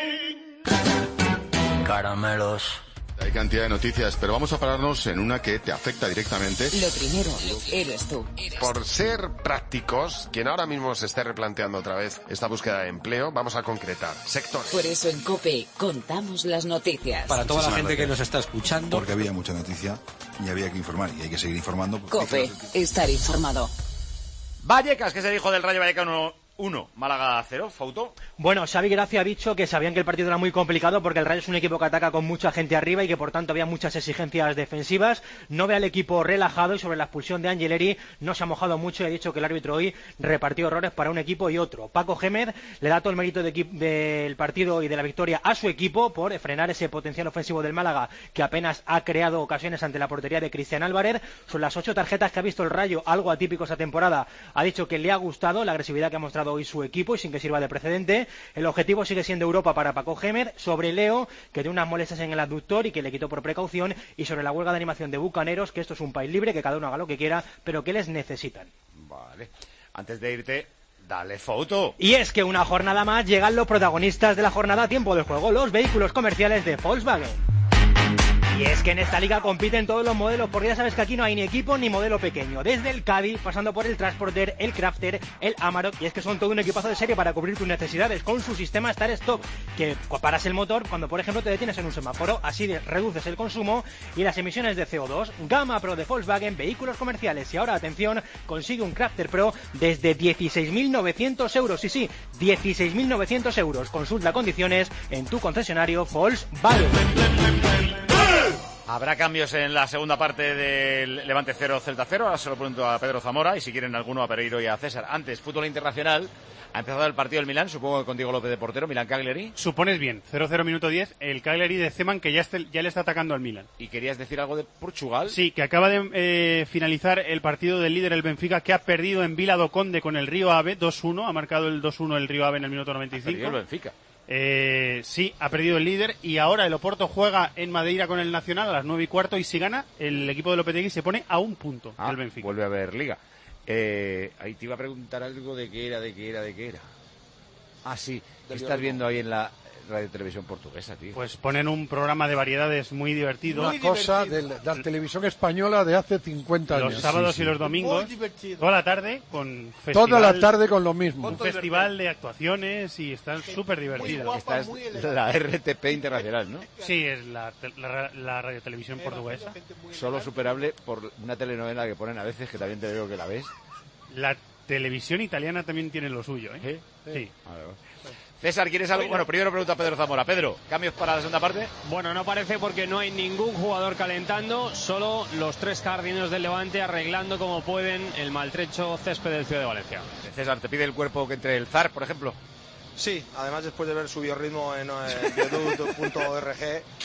Caramelos. Hay cantidad de noticias, pero vamos a pararnos en una que te afecta directamente. Lo primero eres tú. Por ser prácticos, quien ahora mismo se esté replanteando otra vez esta búsqueda de empleo, vamos a concretar sectores. Por eso en COPE contamos las noticias. Para toda la gente que nos está escuchando. Porque había mucha noticia y había que informar y hay que seguir informando. COPE, estar informado. Vallecas, que se dijo del Rayo Vallecano uno, Málaga cero, Fauto. Bueno, Xavi Gracia ha dicho que sabían que el partido era muy complicado porque el Rayo es un equipo que ataca con mucha gente arriba y que por tanto había muchas exigencias defensivas. No ve al equipo relajado y sobre la expulsión de Angeleri no se ha mojado mucho y ha dicho que el árbitro hoy repartió errores para un equipo y otro. Paco Gémez le da todo el mérito de del partido y de la victoria a su equipo por frenar ese potencial ofensivo del Málaga que apenas ha creado ocasiones ante la portería de Cristian Álvarez. Son las ocho tarjetas que ha visto el Rayo, algo atípico esta temporada. Ha dicho que le ha gustado la agresividad que ha mostrado hoy su equipo y sin que sirva de precedente. El objetivo sigue siendo Europa para Paco Gémez. Sobre Leo, que tiene unas molestias en el abductor y que le quitó por precaución, y sobre la huelga de animación de Bucaneros, que esto es un país libre, que cada uno haga lo que quiera, pero que les necesitan. Vale, antes de irte, dale foto. Y es que una jornada más llegan los protagonistas de la jornada a tiempo del juego, los vehículos comerciales de Volkswagen. Y es que en esta liga compiten todos los modelos, porque ya sabes que aquí no hay ni equipo ni modelo pequeño. Desde el Caddy, pasando por el Transporter, el Crafter, el Amarok, y es que son todo un equipazo de serie para cubrir tus necesidades con su sistema Start Stop, que paras el motor cuando, por ejemplo, te detienes en un semáforo. Así de, reduces el consumo y las emisiones de C O dos. Gama Pro de Volkswagen, vehículos comerciales. Y ahora, atención, consigue un Crafter Pro desde dieciséis mil novecientos euros. Sí, sí, dieciséis mil novecientos euros. Consulta condiciones en tu concesionario Volkswagen. Habrá cambios en la segunda parte del Levante cero, Celta cero. Ahora se lo pregunto a Pedro Zamora y si quieren alguno a Pereiro y a César. Antes, fútbol internacional. Ha empezado el partido del Milán, supongo que contigo López de portero, Milán Cagliari. Supones bien, cero cero minuto diez, el Cagliari de Zeman que ya, este, ya le está atacando al Milán. ¿Y querías decir algo de Portugal? Sí, que acaba de eh, finalizar el partido del líder, el Benfica, que ha perdido en Vila do Conde con el Río Ave dos uno, ha marcado el dos uno el Río Ave en el minuto noventa y cinco. Ha perdido el Benfica. Eh, sí, ha perdido el líder y ahora el Oporto juega en Madeira con el Nacional a las nueve y cuarto y si gana, el equipo de Lopetegui se pone a un punto ah, del Benfica. Vuelve a haber liga. Eh, ahí te iba a preguntar algo de qué era, de qué era, de qué era. Ah, sí, ¿qué estás viendo ahí en la radio televisión portuguesa, tío? Pues ponen un programa de variedades muy divertido. Una muy cosa de la, de la televisión española de hace cincuenta años. Los sábados sí, sí. y los domingos, toda la tarde con festival. Toda la tarde con lo mismo. Un festival de actuaciones y están súper divertidos. Esta es la R T P internacional, ¿no? Sí, es la, la, la radio televisión portuguesa. Solo superable por una telenovela que ponen a veces, que también te digo que la ves. La televisión italiana también tiene lo suyo, ¿eh? Sí. Sí. Vale, vale. César, ¿quieres algo? Bueno, primero pregunta a Pedro Zamora. Pedro, ¿cambios para la segunda parte? Bueno, no parece porque no hay ningún jugador calentando, solo los tres jardineros del Levante arreglando como pueden el maltrecho césped del Ciudad de Valencia. César, ¿te pide el cuerpo que entre el Zar, por ejemplo? Sí, además después de ver su biorritmo en eh, biodut punto org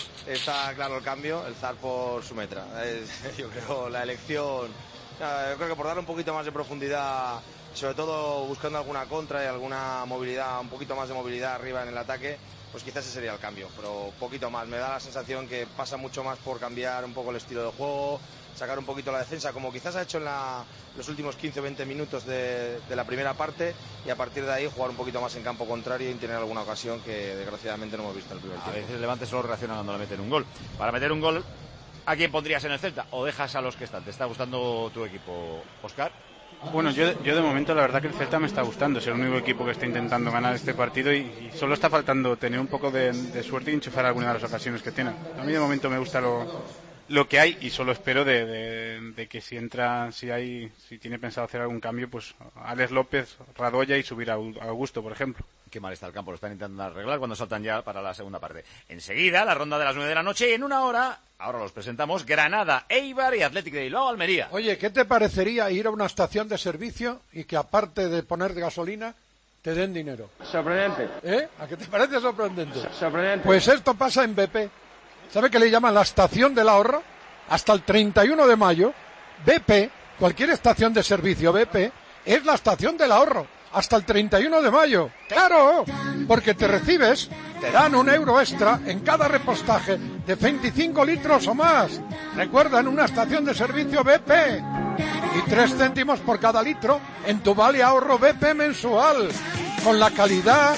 está claro el cambio, el Zar por su metra. Es, yo creo la elección, yo creo que por darle un poquito más de profundidad, sobre todo buscando alguna contra y alguna movilidad, un poquito más de movilidad arriba en el ataque, pues quizás ese sería el cambio, pero poquito más. Me da la sensación que pasa mucho más por cambiar un poco el estilo de juego, sacar un poquito la defensa, como quizás ha hecho en la, los últimos quince o veinte minutos de, de la primera parte, y a partir de ahí jugar un poquito más en campo contrario y tener alguna ocasión que desgraciadamente no hemos visto en el primer tiempo. A veces el Levante solo reacciona cuando le meten un gol. Para meter un gol, ¿a quién pondrías en el Celta? ¿O dejas a los que están? ¿Te está gustando tu equipo, Óscar? Bueno, yo, yo de momento la verdad que el Celta me está gustando, es el único equipo que está intentando ganar este partido y, y solo está faltando tener un poco de, de suerte y enchufar alguna de las ocasiones que tienen. A mí de momento me gusta lo, lo que hay y solo espero de, de, de que si entra, si hay, si tiene pensado hacer algún cambio, pues Alex López, Radoya y subir a Augusto, por ejemplo. Qué mal está el campo, lo están intentando arreglar cuando saltan ya para la segunda parte. Enseguida, la ronda de las nueve de la noche y en una hora, ahora los presentamos, Granada, Eibar y Athletic de Bilbao, Almería. Oye, ¿qué te parecería ir a una estación de servicio y que aparte de poner gasolina, te den dinero? Sorprendente. ¿Eh? ¿A qué te parece sorprendente? Sorprendente. Pues esto pasa en B P. ¿Sabe qué le llaman la estación del ahorro? Hasta el treinta y uno de mayo, B P, cualquier estación de servicio B P, es la estación del ahorro. Hasta el treinta y uno de mayo. ¡Claro! Porque te recibes, te dan un euro extra en cada repostaje de veinticinco litros o más. Recuerda, en una estación de servicio B P. Y tres céntimos por cada litro en tu vale ahorro B P mensual. Con la calidad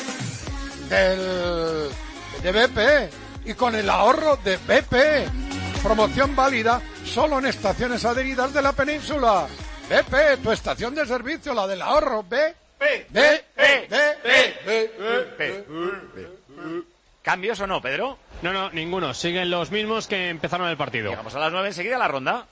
del, de B P. Y con el ahorro de B P. Promoción válida solo en estaciones adheridas de la península. B P, tu estación de servicio, la del ahorro. B P, B P, B P. ¿Cambios o no, Pedro? No, no, ninguno. Siguen los mismos que empezaron el partido. Llegamos a las nueve, enseguida la ronda.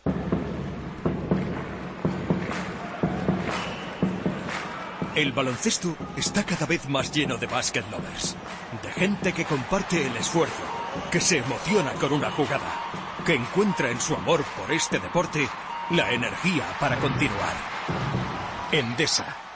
El baloncesto está cada vez más lleno de basket lovers, de gente que comparte el esfuerzo, que se emociona con una jugada, que encuentra en su amor por este deporte la energía para continuar. Endesa,